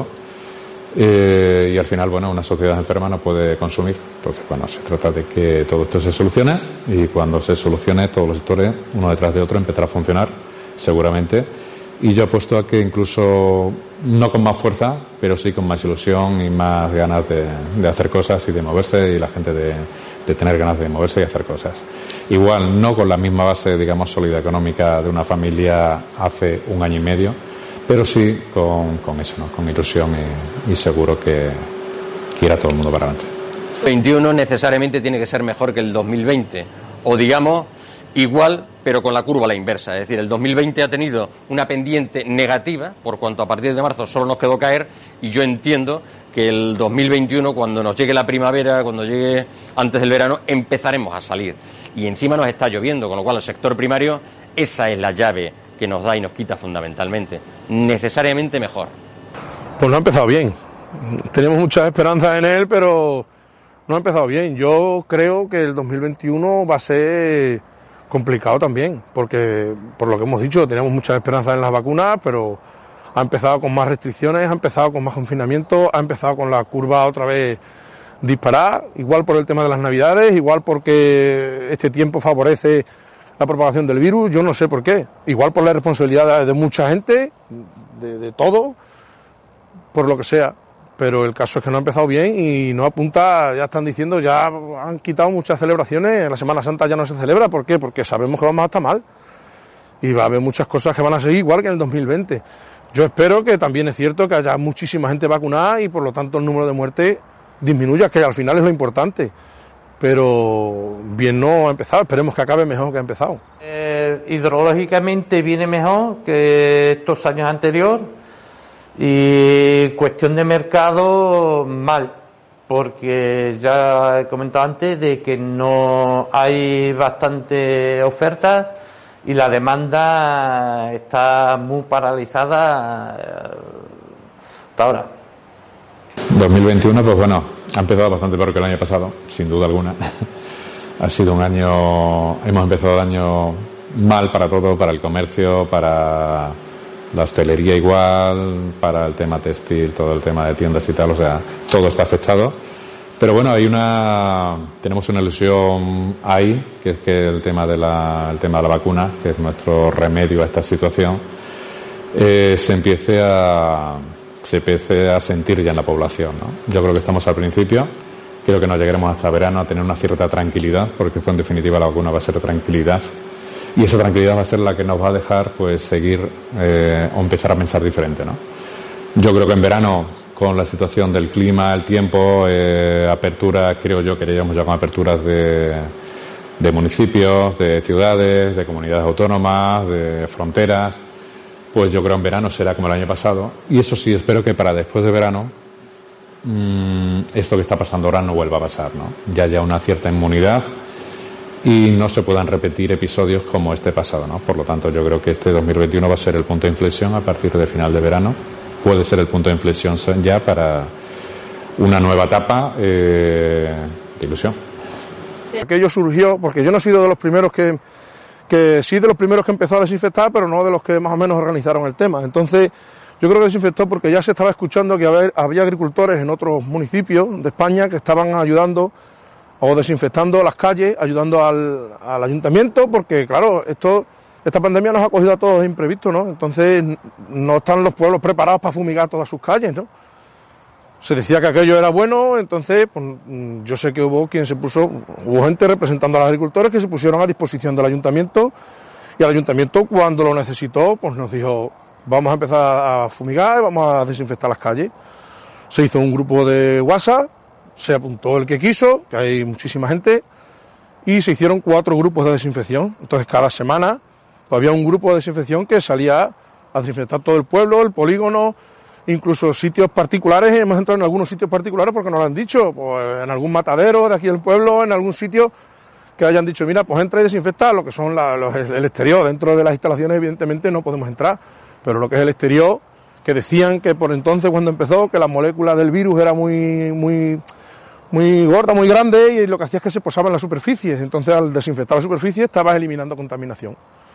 eh, y al final, bueno, una sociedad enferma no puede consumir. Entonces, bueno, se trata de que todo esto se solucione, y cuando se solucione, todos los sectores, uno detrás de otro, empezará a funcionar, seguramente. Y yo apuesto a que incluso, no con más fuerza, pero sí con más ilusión y más ganas de, de hacer cosas y de moverse, y la gente de, de tener ganas de moverse y hacer cosas. Igual no con la misma base, digamos, sólida económica de una familia hace un año y medio, pero sí con, con eso, ¿no? Con ilusión y, y seguro que, que irá todo el mundo para adelante. veintiuno necesariamente tiene que ser mejor que el dos mil veinte, o digamos igual, pero con la curva a la inversa. Es decir, el dos mil veinte ha tenido una pendiente negativa, por cuanto a partir de marzo solo nos quedó caer, y yo entiendo que el dos mil veintiuno, cuando nos llegue la primavera, cuando llegue antes del verano, empezaremos a salir. Y encima nos está lloviendo, con lo cual el sector primario, esa es la llave que nos da y nos quita fundamentalmente. Necesariamente mejor. Pues no ha empezado bien. Tenemos muchas esperanzas en él, pero no ha empezado bien. Yo creo que el dos mil veintiuno va a ser complicado también, porque por lo que hemos dicho, tenemos muchas esperanzas en las vacunas, pero ha empezado con más restricciones, ha empezado con más confinamiento, ha empezado con la curva otra vez disparada, igual por el tema de las navidades, igual porque este tiempo favorece la propagación del virus, yo no sé por qué, igual por la responsabilidad de mucha gente, de, de todo, por lo que sea. Pero el caso es que no ha empezado bien y no apunta, ya están diciendo, ya han quitado muchas celebraciones, la Semana Santa ya no se celebra, ¿por qué? Porque sabemos que vamos a estar mal y va a haber muchas cosas que van a seguir igual que en el dos mil veinte. Yo espero que también es cierto que haya muchísima gente vacunada y por lo tanto el número de muertes disminuya, que al final es lo importante, pero bien no ha empezado, esperemos que acabe mejor que ha empezado. Eh, hidrológicamente viene mejor que estos años anteriores. Y cuestión de mercado, mal, porque ya he comentado antes de que no hay bastante oferta y la demanda está muy paralizada hasta ahora. dos mil veintiuno, pues bueno, ha empezado bastante peor que el año pasado, sin duda alguna. Ha sido un año, hemos empezado el año mal para todo, para el comercio, para la hostelería igual, para el tema textil, todo el tema de tiendas y tal, o sea, todo está afectado. Pero bueno, hay una, tenemos una ilusión ahí, que es que el tema de la, el tema de la vacuna, que es nuestro remedio a esta situación, eh, se empiece a, se empiece a sentir ya en la población, ¿no? Yo creo que estamos al principio, creo que no llegaremos hasta verano a tener una cierta tranquilidad, porque en definitiva la vacuna va a ser tranquilidad, y esa tranquilidad va a ser la que nos va a dejar pues seguir eh, o empezar a pensar diferente, ¿no? Yo creo que en verano, con la situación del clima, el tiempo, eh, aperturas, creo yo que iríamos ya con aperturas de, de municipios, de ciudades, de comunidades autónomas, de fronteras, pues yo creo en verano será como el año pasado. Y eso sí, espero que para después de verano mmm, esto que está pasando ahora no vuelva a pasar, ¿no? Ya haya una cierta inmunidad y no se puedan repetir episodios como este pasado, ¿no? Por lo tanto, yo creo que este dos mil veintiuno va a ser el punto de inflexión a partir de final de verano. Puede ser el punto de inflexión ya para una nueva etapa eh, de ilusión. Aquello surgió porque yo no he sido de los primeros que, que sí de los primeros que empezó a desinfectar, pero no de los que más o menos organizaron el tema. Entonces, yo creo que desinfectó porque ya se estaba escuchando que había, había agricultores en otros municipios de España que estaban ayudando o desinfectando las calles, ayudando al, al ayuntamiento, porque claro, esto... Esta pandemia nos ha cogido a todos de imprevisto, ¿no? Entonces no están los pueblos preparados para fumigar todas sus calles, ¿no? Se decía que aquello era bueno, entonces pues, yo sé que hubo quien se puso, hubo gente representando a los agricultores que se pusieron a disposición del ayuntamiento y el ayuntamiento cuando lo necesitó pues nos dijo vamos a empezar a fumigar y vamos a desinfectar las calles. Se hizo un grupo de WhatsApp, se apuntó el que quiso, que hay muchísima gente, y se hicieron cuatro grupos de desinfección. Entonces cada semana pues había un grupo de desinfección que salía a desinfectar todo el pueblo, el polígono, incluso sitios particulares. Hemos entrado en algunos sitios particulares porque nos lo han dicho, pues en algún matadero de aquí del pueblo, en algún sitio que hayan dicho, mira, pues entra y desinfecta lo que son la, los, el exterior. Dentro de las instalaciones evidentemente no podemos entrar, pero lo que es el exterior, que decían que por entonces cuando empezó, que la molécula del virus era muy, muy, muy gorda, muy grande, y lo que hacía es que se posaba en la superficie. Entonces al desinfectar la superficie estabas eliminando contaminación.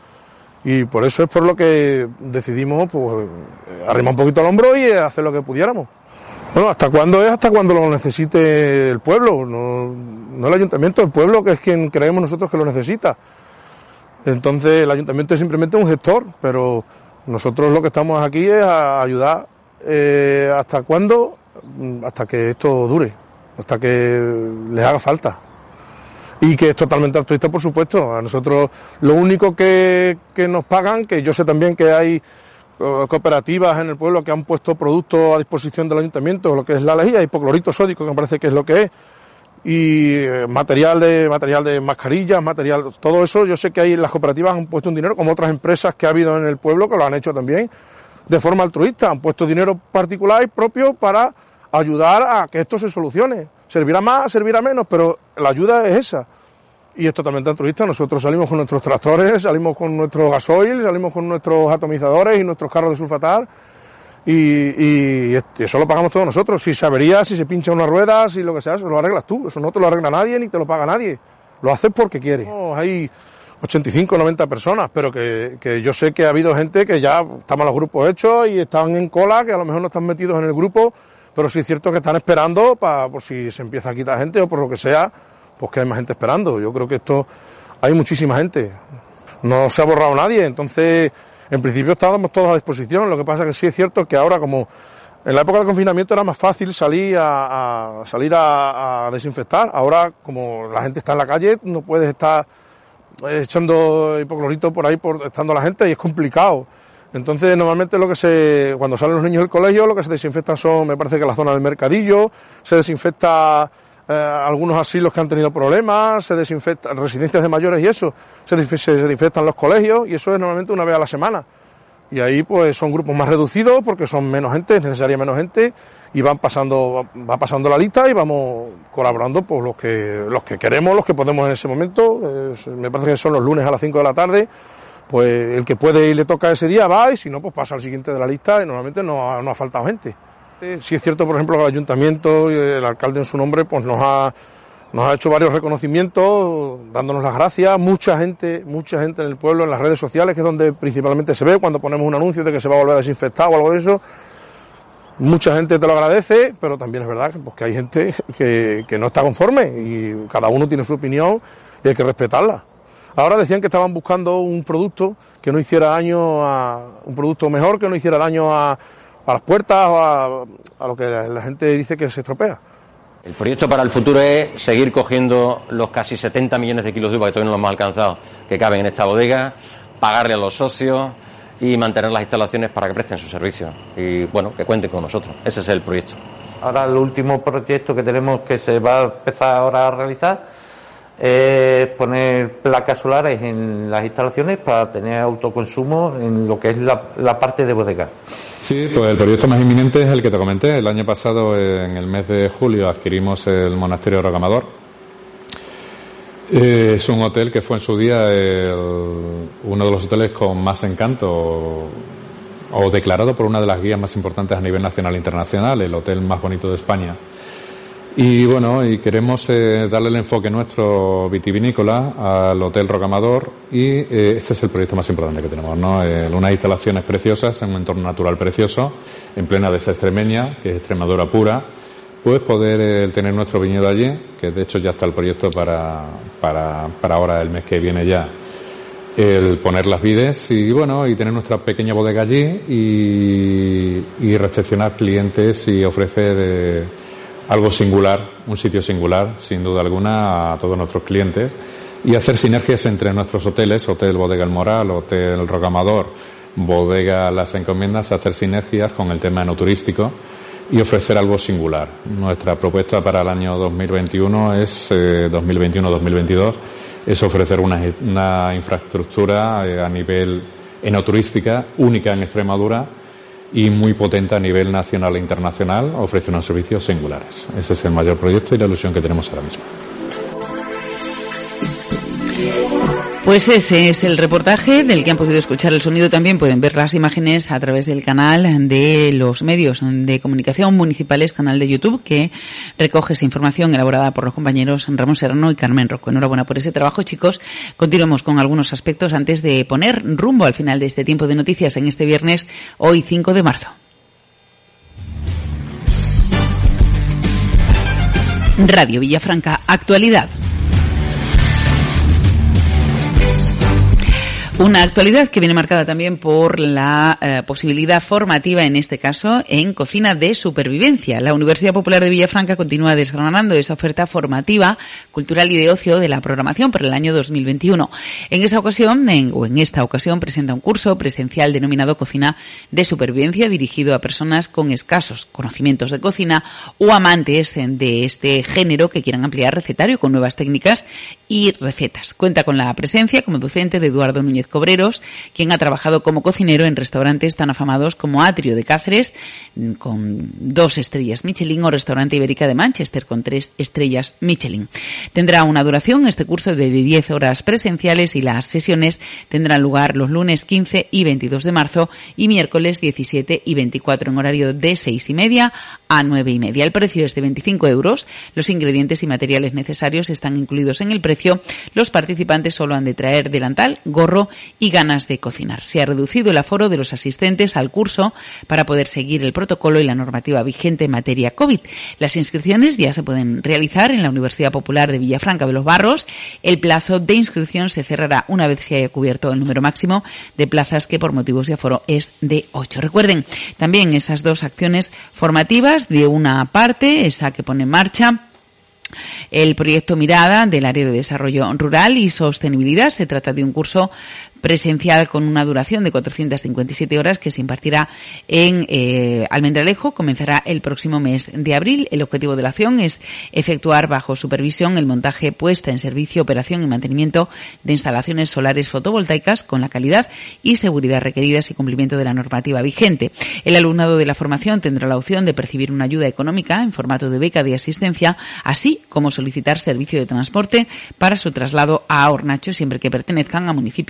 Y por eso es por lo que decidimos pues arrimar un poquito el hombro y hacer lo que pudiéramos. Bueno, ¿hasta cuándo es? Hasta cuando lo necesite el pueblo, no, no el ayuntamiento, el pueblo que es quien creemos nosotros que lo necesita. Entonces el ayuntamiento es simplemente un gestor, pero nosotros lo que estamos aquí es a ayudar eh, hasta cuándo, hasta que esto dure, hasta que les haga falta. Y que es totalmente altruista, por supuesto. A nosotros lo único que, que nos pagan, que yo sé también que hay uh, cooperativas en el pueblo que han puesto productos a disposición del ayuntamiento, lo que es la lejía, hipoclorito sódico, que me parece que es lo que es, y eh, material de material de mascarillas, material, todo eso, yo sé que hay las cooperativas han puesto un dinero, como otras empresas que ha habido en el pueblo que lo han hecho también, de forma altruista, han puesto dinero particular y propio para ayudar a que esto se solucione. Servirá más, servirá menos, pero la ayuda es esa. Y es totalmente altruista. Nosotros salimos con nuestros tractores, salimos con nuestros gasoil, salimos con nuestros atomizadores y nuestros carros de sulfatar. Y, y, y eso lo pagamos todos nosotros. Si se avería, si se pincha una rueda, si lo que sea, eso lo arreglas tú. Eso no te lo arregla nadie ni te lo paga nadie. Lo haces porque quieres. No, hay ochenta y cinco, noventa personas, pero que, que yo sé que ha habido gente que ya estamos los grupos hechos y están en cola, que a lo mejor no están metidos en el grupo, pero sí es cierto que están esperando para por si se empieza a quitar gente o por lo que sea, pues que hay más gente esperando. Yo creo que esto, hay muchísima gente. No se ha borrado nadie, entonces, en principio estábamos todos a disposición. Lo que pasa que sí es cierto que ahora, como en la época del confinamiento era más fácil salir a, a salir a, a desinfectar, ahora como la gente está en la calle, no puedes estar echando hipoclorito por ahí por estando la gente y es complicado. Entonces, normalmente lo que se, cuando salen los niños del colegio, lo que se desinfectan son, me parece que la zona del mercadillo, se desinfecta eh, algunos asilos que han tenido problemas, se desinfectan residencias de mayores y eso, se, se desinfectan los colegios y eso es normalmente una vez a la semana. Y ahí pues son grupos más reducidos porque son menos gente, es necesaria menos gente y van pasando, va pasando la lista y vamos colaborando por los que, los que queremos, los que podemos en ese momento. Eh, me parece que son los lunes a las cinco de la tarde. pues el que puede y le toca ese día va, y si no, pues pasa al siguiente de la lista, y normalmente no ha, no ha faltado gente. Sí es cierto, por ejemplo, que el ayuntamiento y el alcalde en su nombre pues nos ha, nos ha hecho varios reconocimientos, dándonos las gracias. Mucha gente, mucha gente en el pueblo, en las redes sociales, que es donde principalmente se ve cuando ponemos un anuncio de que se va a volver a desinfectar o algo de eso. Mucha gente te lo agradece, pero también es verdad pues, que hay gente que, que no está conforme, y cada uno tiene su opinión y hay que respetarla. Ahora decían que estaban buscando un producto que no hiciera daño a, un producto mejor, que no hiciera daño a, a las puertas o a, a lo que la, la gente dice que se estropea. El proyecto para el futuro es seguir cogiendo los casi setenta millones de kilos de uva que todavía no los hemos alcanzado, que caben en esta bodega, pagarle a los socios y mantener las instalaciones para que presten su servicio. Y bueno, que cuenten con nosotros. Ese es el proyecto. Ahora el último proyecto que tenemos, que se va a empezar ahora a realizar, es poner placas solares en las instalaciones para tener autoconsumo en lo que es la, la parte de bodega. Sí, pues el proyecto más inminente es el que te comenté. El año pasado, en el mes de julio, adquirimos el monasterio de Rocamadour. Eh, es un hotel que fue en su día el, uno de los hoteles con más encanto, o, o declarado por una de las guías más importantes a nivel nacional e internacional, el hotel más bonito de España. Y bueno, y queremos eh, darle el enfoque nuestro vitivinícola al Hotel Rocamadour, y eh, este es el proyecto más importante que tenemos, ¿no? Eh, unas instalaciones preciosas en un entorno natural precioso, en plena dehesa extremeña, que es Extremadura pura, pues poder eh, tener nuestro viñedo allí, que de hecho ya está el proyecto para, para, para ahora, el mes que viene ya, el poner las vides y bueno, y tener nuestra pequeña bodega allí y, y recepcionar clientes y ofrecer eh, algo singular, un sitio singular, sin duda alguna, a todos nuestros clientes, y hacer sinergias entre nuestros hoteles, Hotel Bodega El Moral, Hotel Rocamadour, Bodega Las Encomiendas, hacer sinergias con el tema enoturístico y ofrecer algo singular. Nuestra propuesta para el año dos mil veintiuno es, eh, dos mil veintiuno dos mil veintidós, es ofrecer una, una infraestructura eh, a nivel enoturística única en Extremadura, y muy potente a nivel nacional e internacional, ofrece unos servicios singulares. Ese es el mayor proyecto y la ilusión que tenemos ahora mismo. Pues ese es el reportaje del que han podido escuchar el sonido. También pueden ver las imágenes a través del canal de los medios de comunicación municipales, canal de YouTube, que recoge esa información elaborada por los compañeros Ramón Serrano y Carmen Rocco. Enhorabuena por ese trabajo, chicos. Continuemos con algunos aspectos antes de poner rumbo al final de este tiempo de noticias en este viernes, hoy cinco de marzo. Radio Villafranca, actualidad. Una actualidad que viene marcada también por la eh, posibilidad formativa, en este caso, en cocina de supervivencia. La Universidad Popular de Villafranca continúa desgranando esa oferta formativa, cultural y de ocio de la programación para el año dos mil veintiuno. En esa ocasión, en, o en esta ocasión, presenta un curso presencial denominado Cocina de Supervivencia, dirigido a personas con escasos conocimientos de cocina o amantes de este género que quieran ampliar recetario con nuevas técnicas y recetas. Cuenta con la presencia como docente de Eduardo Núñez Cobreros, quien ha trabajado como cocinero en restaurantes tan afamados como Atrio de Cáceres, con dos estrellas Michelin, o Restaurante Ibérica de Manchester, con tres estrellas Michelin. Tendrá una duración este curso de diez horas presenciales, y las sesiones tendrán lugar los lunes quince y veintidós de marzo y miércoles diecisiete y veinticuatro en horario de seis y media a nueve y media. El precio es de veinticinco euros. Los ingredientes y materiales necesarios están incluidos en el precio. Los participantes solo han de traer delantal, gorro y ganas de cocinar. Se ha reducido el aforo de los asistentes al curso para poder seguir el protocolo y la normativa vigente en materia COVID. Las inscripciones ya se pueden realizar en la Universidad Popular de Villafranca de los Barros. El plazo de inscripción se cerrará una vez se haya cubierto el número máximo de plazas, que por motivos de aforo es de ocho. Recuerden también esas dos acciones formativas. De una parte, esa que pone en marcha el proyecto Mirada del área de desarrollo rural y sostenibilidad. Se trata de un curso presencial con una duración de cuatrocientas cincuenta y siete horas que se impartirá en eh, Almendralejo. Comenzará el próximo mes de abril. El objetivo de la acción es efectuar bajo supervisión el montaje, puesta en servicio, operación y mantenimiento de instalaciones solares fotovoltaicas con la calidad y seguridad requeridas y cumplimiento de la normativa vigente. El alumnado de la formación tendrá la opción de percibir una ayuda económica en formato de beca de asistencia, así como solicitar servicio de transporte para su traslado a Hornacho, siempre que pertenezcan a municipios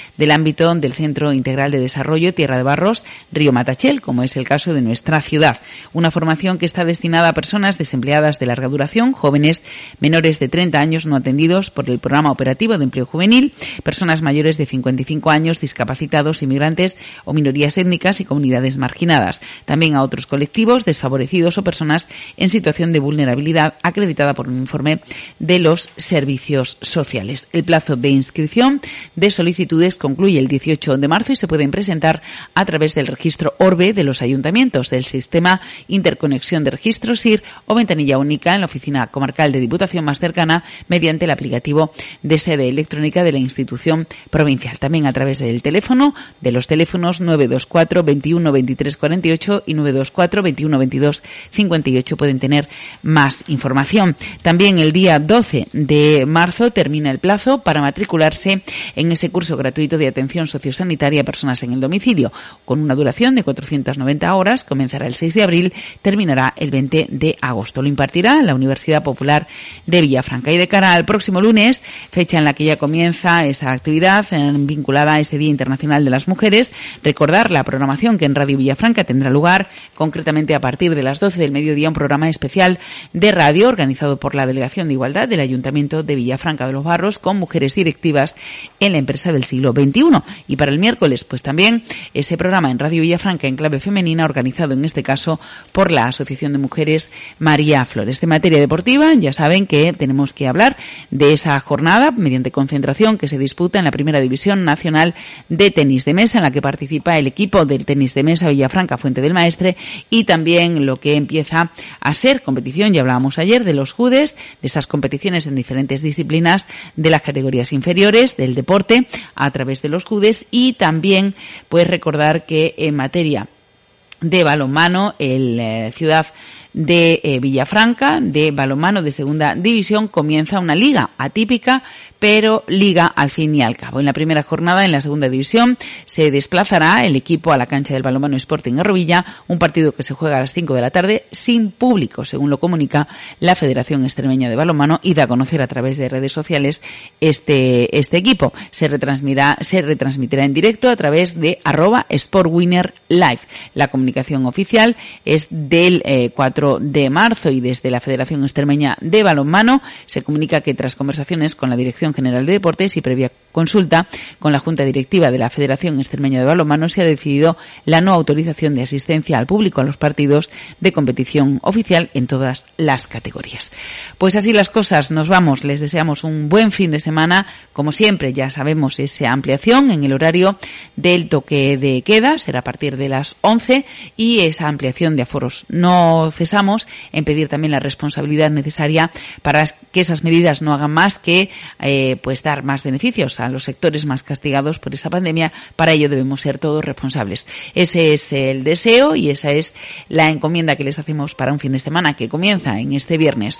del ámbito del Centro Integral de Desarrollo Tierra de Barros, Río Matachel, como es el caso de nuestra ciudad. Una formación que está destinada a personas desempleadas de larga duración, jóvenes menores de treinta años no atendidos por el Programa Operativo de Empleo Juvenil, personas mayores de cincuenta y cinco años, discapacitados, inmigrantes o minorías étnicas y comunidades marginadas. También a otros colectivos desfavorecidos o personas en situación de vulnerabilidad acreditada por un informe de los servicios sociales. El plazo de inscripción de solicitudes concluye el dieciocho de marzo y se pueden presentar a través del registro Orbe de los ayuntamientos, del sistema Interconexión de Registros S I R o ventanilla única en la oficina comarcal de Diputación más cercana mediante el aplicativo de sede electrónica de la institución provincial. También a través del teléfono, de los teléfonos nueve dos cuatro, veintiuno, veintitrés, cuarenta y ocho y nueve dos cuatro, veintiuno, veintidós, cincuenta y ocho pueden tener más información. También el día doce de marzo termina el plazo para matricularse en ese curso gratuito de atención sociosanitaria a personas en el domicilio, con una duración de cuatrocientas noventa horas. Comenzará el seis de abril, terminará el veinte de agosto. Lo impartirá la Universidad Popular de Villafranca. Y de cara al próximo lunes, fecha en la que ya comienza esa actividad vinculada a ese Día Internacional de las Mujeres, recordar la programación que en Radio Villafranca tendrá lugar, concretamente a partir de las doce del mediodía, un programa especial de radio organizado por la Delegación de Igualdad del Ayuntamiento de Villafranca de los Barros con mujeres directivas en la empresa del siglo veintiuno. Y para el miércoles, pues también ese programa en Radio Villafranca en clave femenina, organizado en este caso por la Asociación de Mujeres María Flores. De materia deportiva, ya saben que tenemos que hablar de esa jornada mediante concentración que se disputa en la Primera División Nacional de Tenis de Mesa, en la que participa el equipo del tenis de mesa Villafranca Fuente del Maestre, y también lo que empieza a ser competición, ya hablábamos ayer, de los judes, de esas competiciones en diferentes disciplinas de las categorías inferiores del deporte a través de los judes. Y también pues recordar que en materia de balonmano, el eh, Ciudad de eh, Villafranca, de balonmano de segunda división, comienza una liga atípica, pero liga al fin y al cabo. En la primera jornada, en la segunda división, se desplazará el equipo a la cancha del Balonmano Sporting Arrovilla, un partido que se juega a las cinco de la tarde sin público, según lo comunica la Federación Extremeña de Balonmano, y da a conocer a través de redes sociales este este equipo. Se retransmitirá, se retransmitirá en directo a través de arroba Sportwinner Live. La comunicación oficial es del eh, cuatro de marzo, y desde la Federación Extremeña de Balonmano se comunica que tras conversaciones con la Dirección General de Deportes y previa consulta con la Junta Directiva de la Federación Extremeña de Balonmano, se ha decidido la no autorización de asistencia al público a los partidos de competición oficial en todas las categorías. Pues así las cosas, nos vamos. Les deseamos un buen fin de semana. Como siempre, ya sabemos esa ampliación en el horario del toque de queda, será a partir de las once, y esa ampliación de aforos. No cesamos en pedir también la responsabilidad necesaria para que esas medidas no hagan más que eh, pues dar más beneficios a los sectores más castigados por esa pandemia. Para ello debemos ser todos responsables. Ese es el deseo y esa es la encomienda que les hacemos para un fin de semana que comienza en este viernes.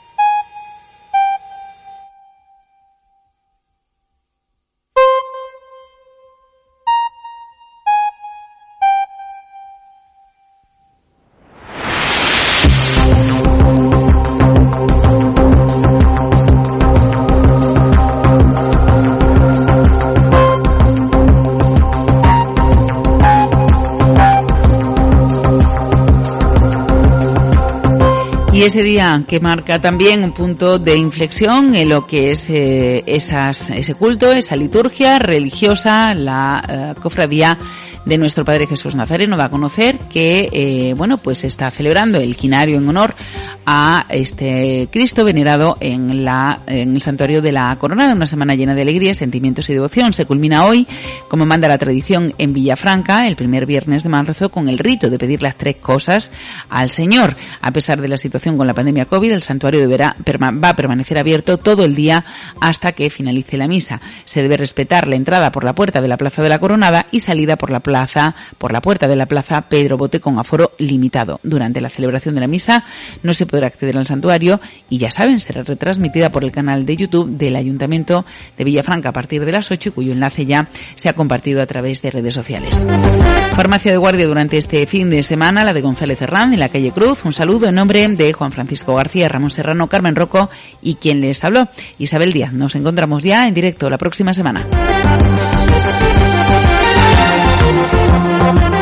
Y ese día que marca también un punto de inflexión en lo que es eh, esas, ese culto, esa liturgia religiosa, la eh, cofradía de nuestro Padre Jesús Nazareno da a conocer que, eh, bueno, pues está celebrando el quinario en honor a este Cristo venerado en la en el santuario de la Coronada. Una semana llena de alegría, sentimientos y devoción. Se culmina hoy, como manda la tradición, en Villafranca, el primer viernes de marzo, con el rito de pedir las tres cosas al Señor. A pesar de la situación con la pandemia COVID, el santuario deberá va a permanecer abierto todo el día hasta que finalice la misa. Se debe respetar la entrada por la puerta de la Plaza de la Coronada y salida por la plaza por la puerta de la Plaza Pedro Bote con aforo limitado. Durante la celebración de la misa no se podrá acceder al santuario y, ya saben, será retransmitida por el canal de YouTube del Ayuntamiento de Villafranca a partir de las ocho, cuyo enlace ya se ha compartido a través de redes sociales. Farmacia de guardia durante este fin de semana, la de González Herrán, en la calle Cruz. Un saludo en nombre de Juan Francisco García, Ramón Serrano, Carmen Rocco y quien les habló, Isabel Díaz. Nos encontramos ya en directo la próxima semana.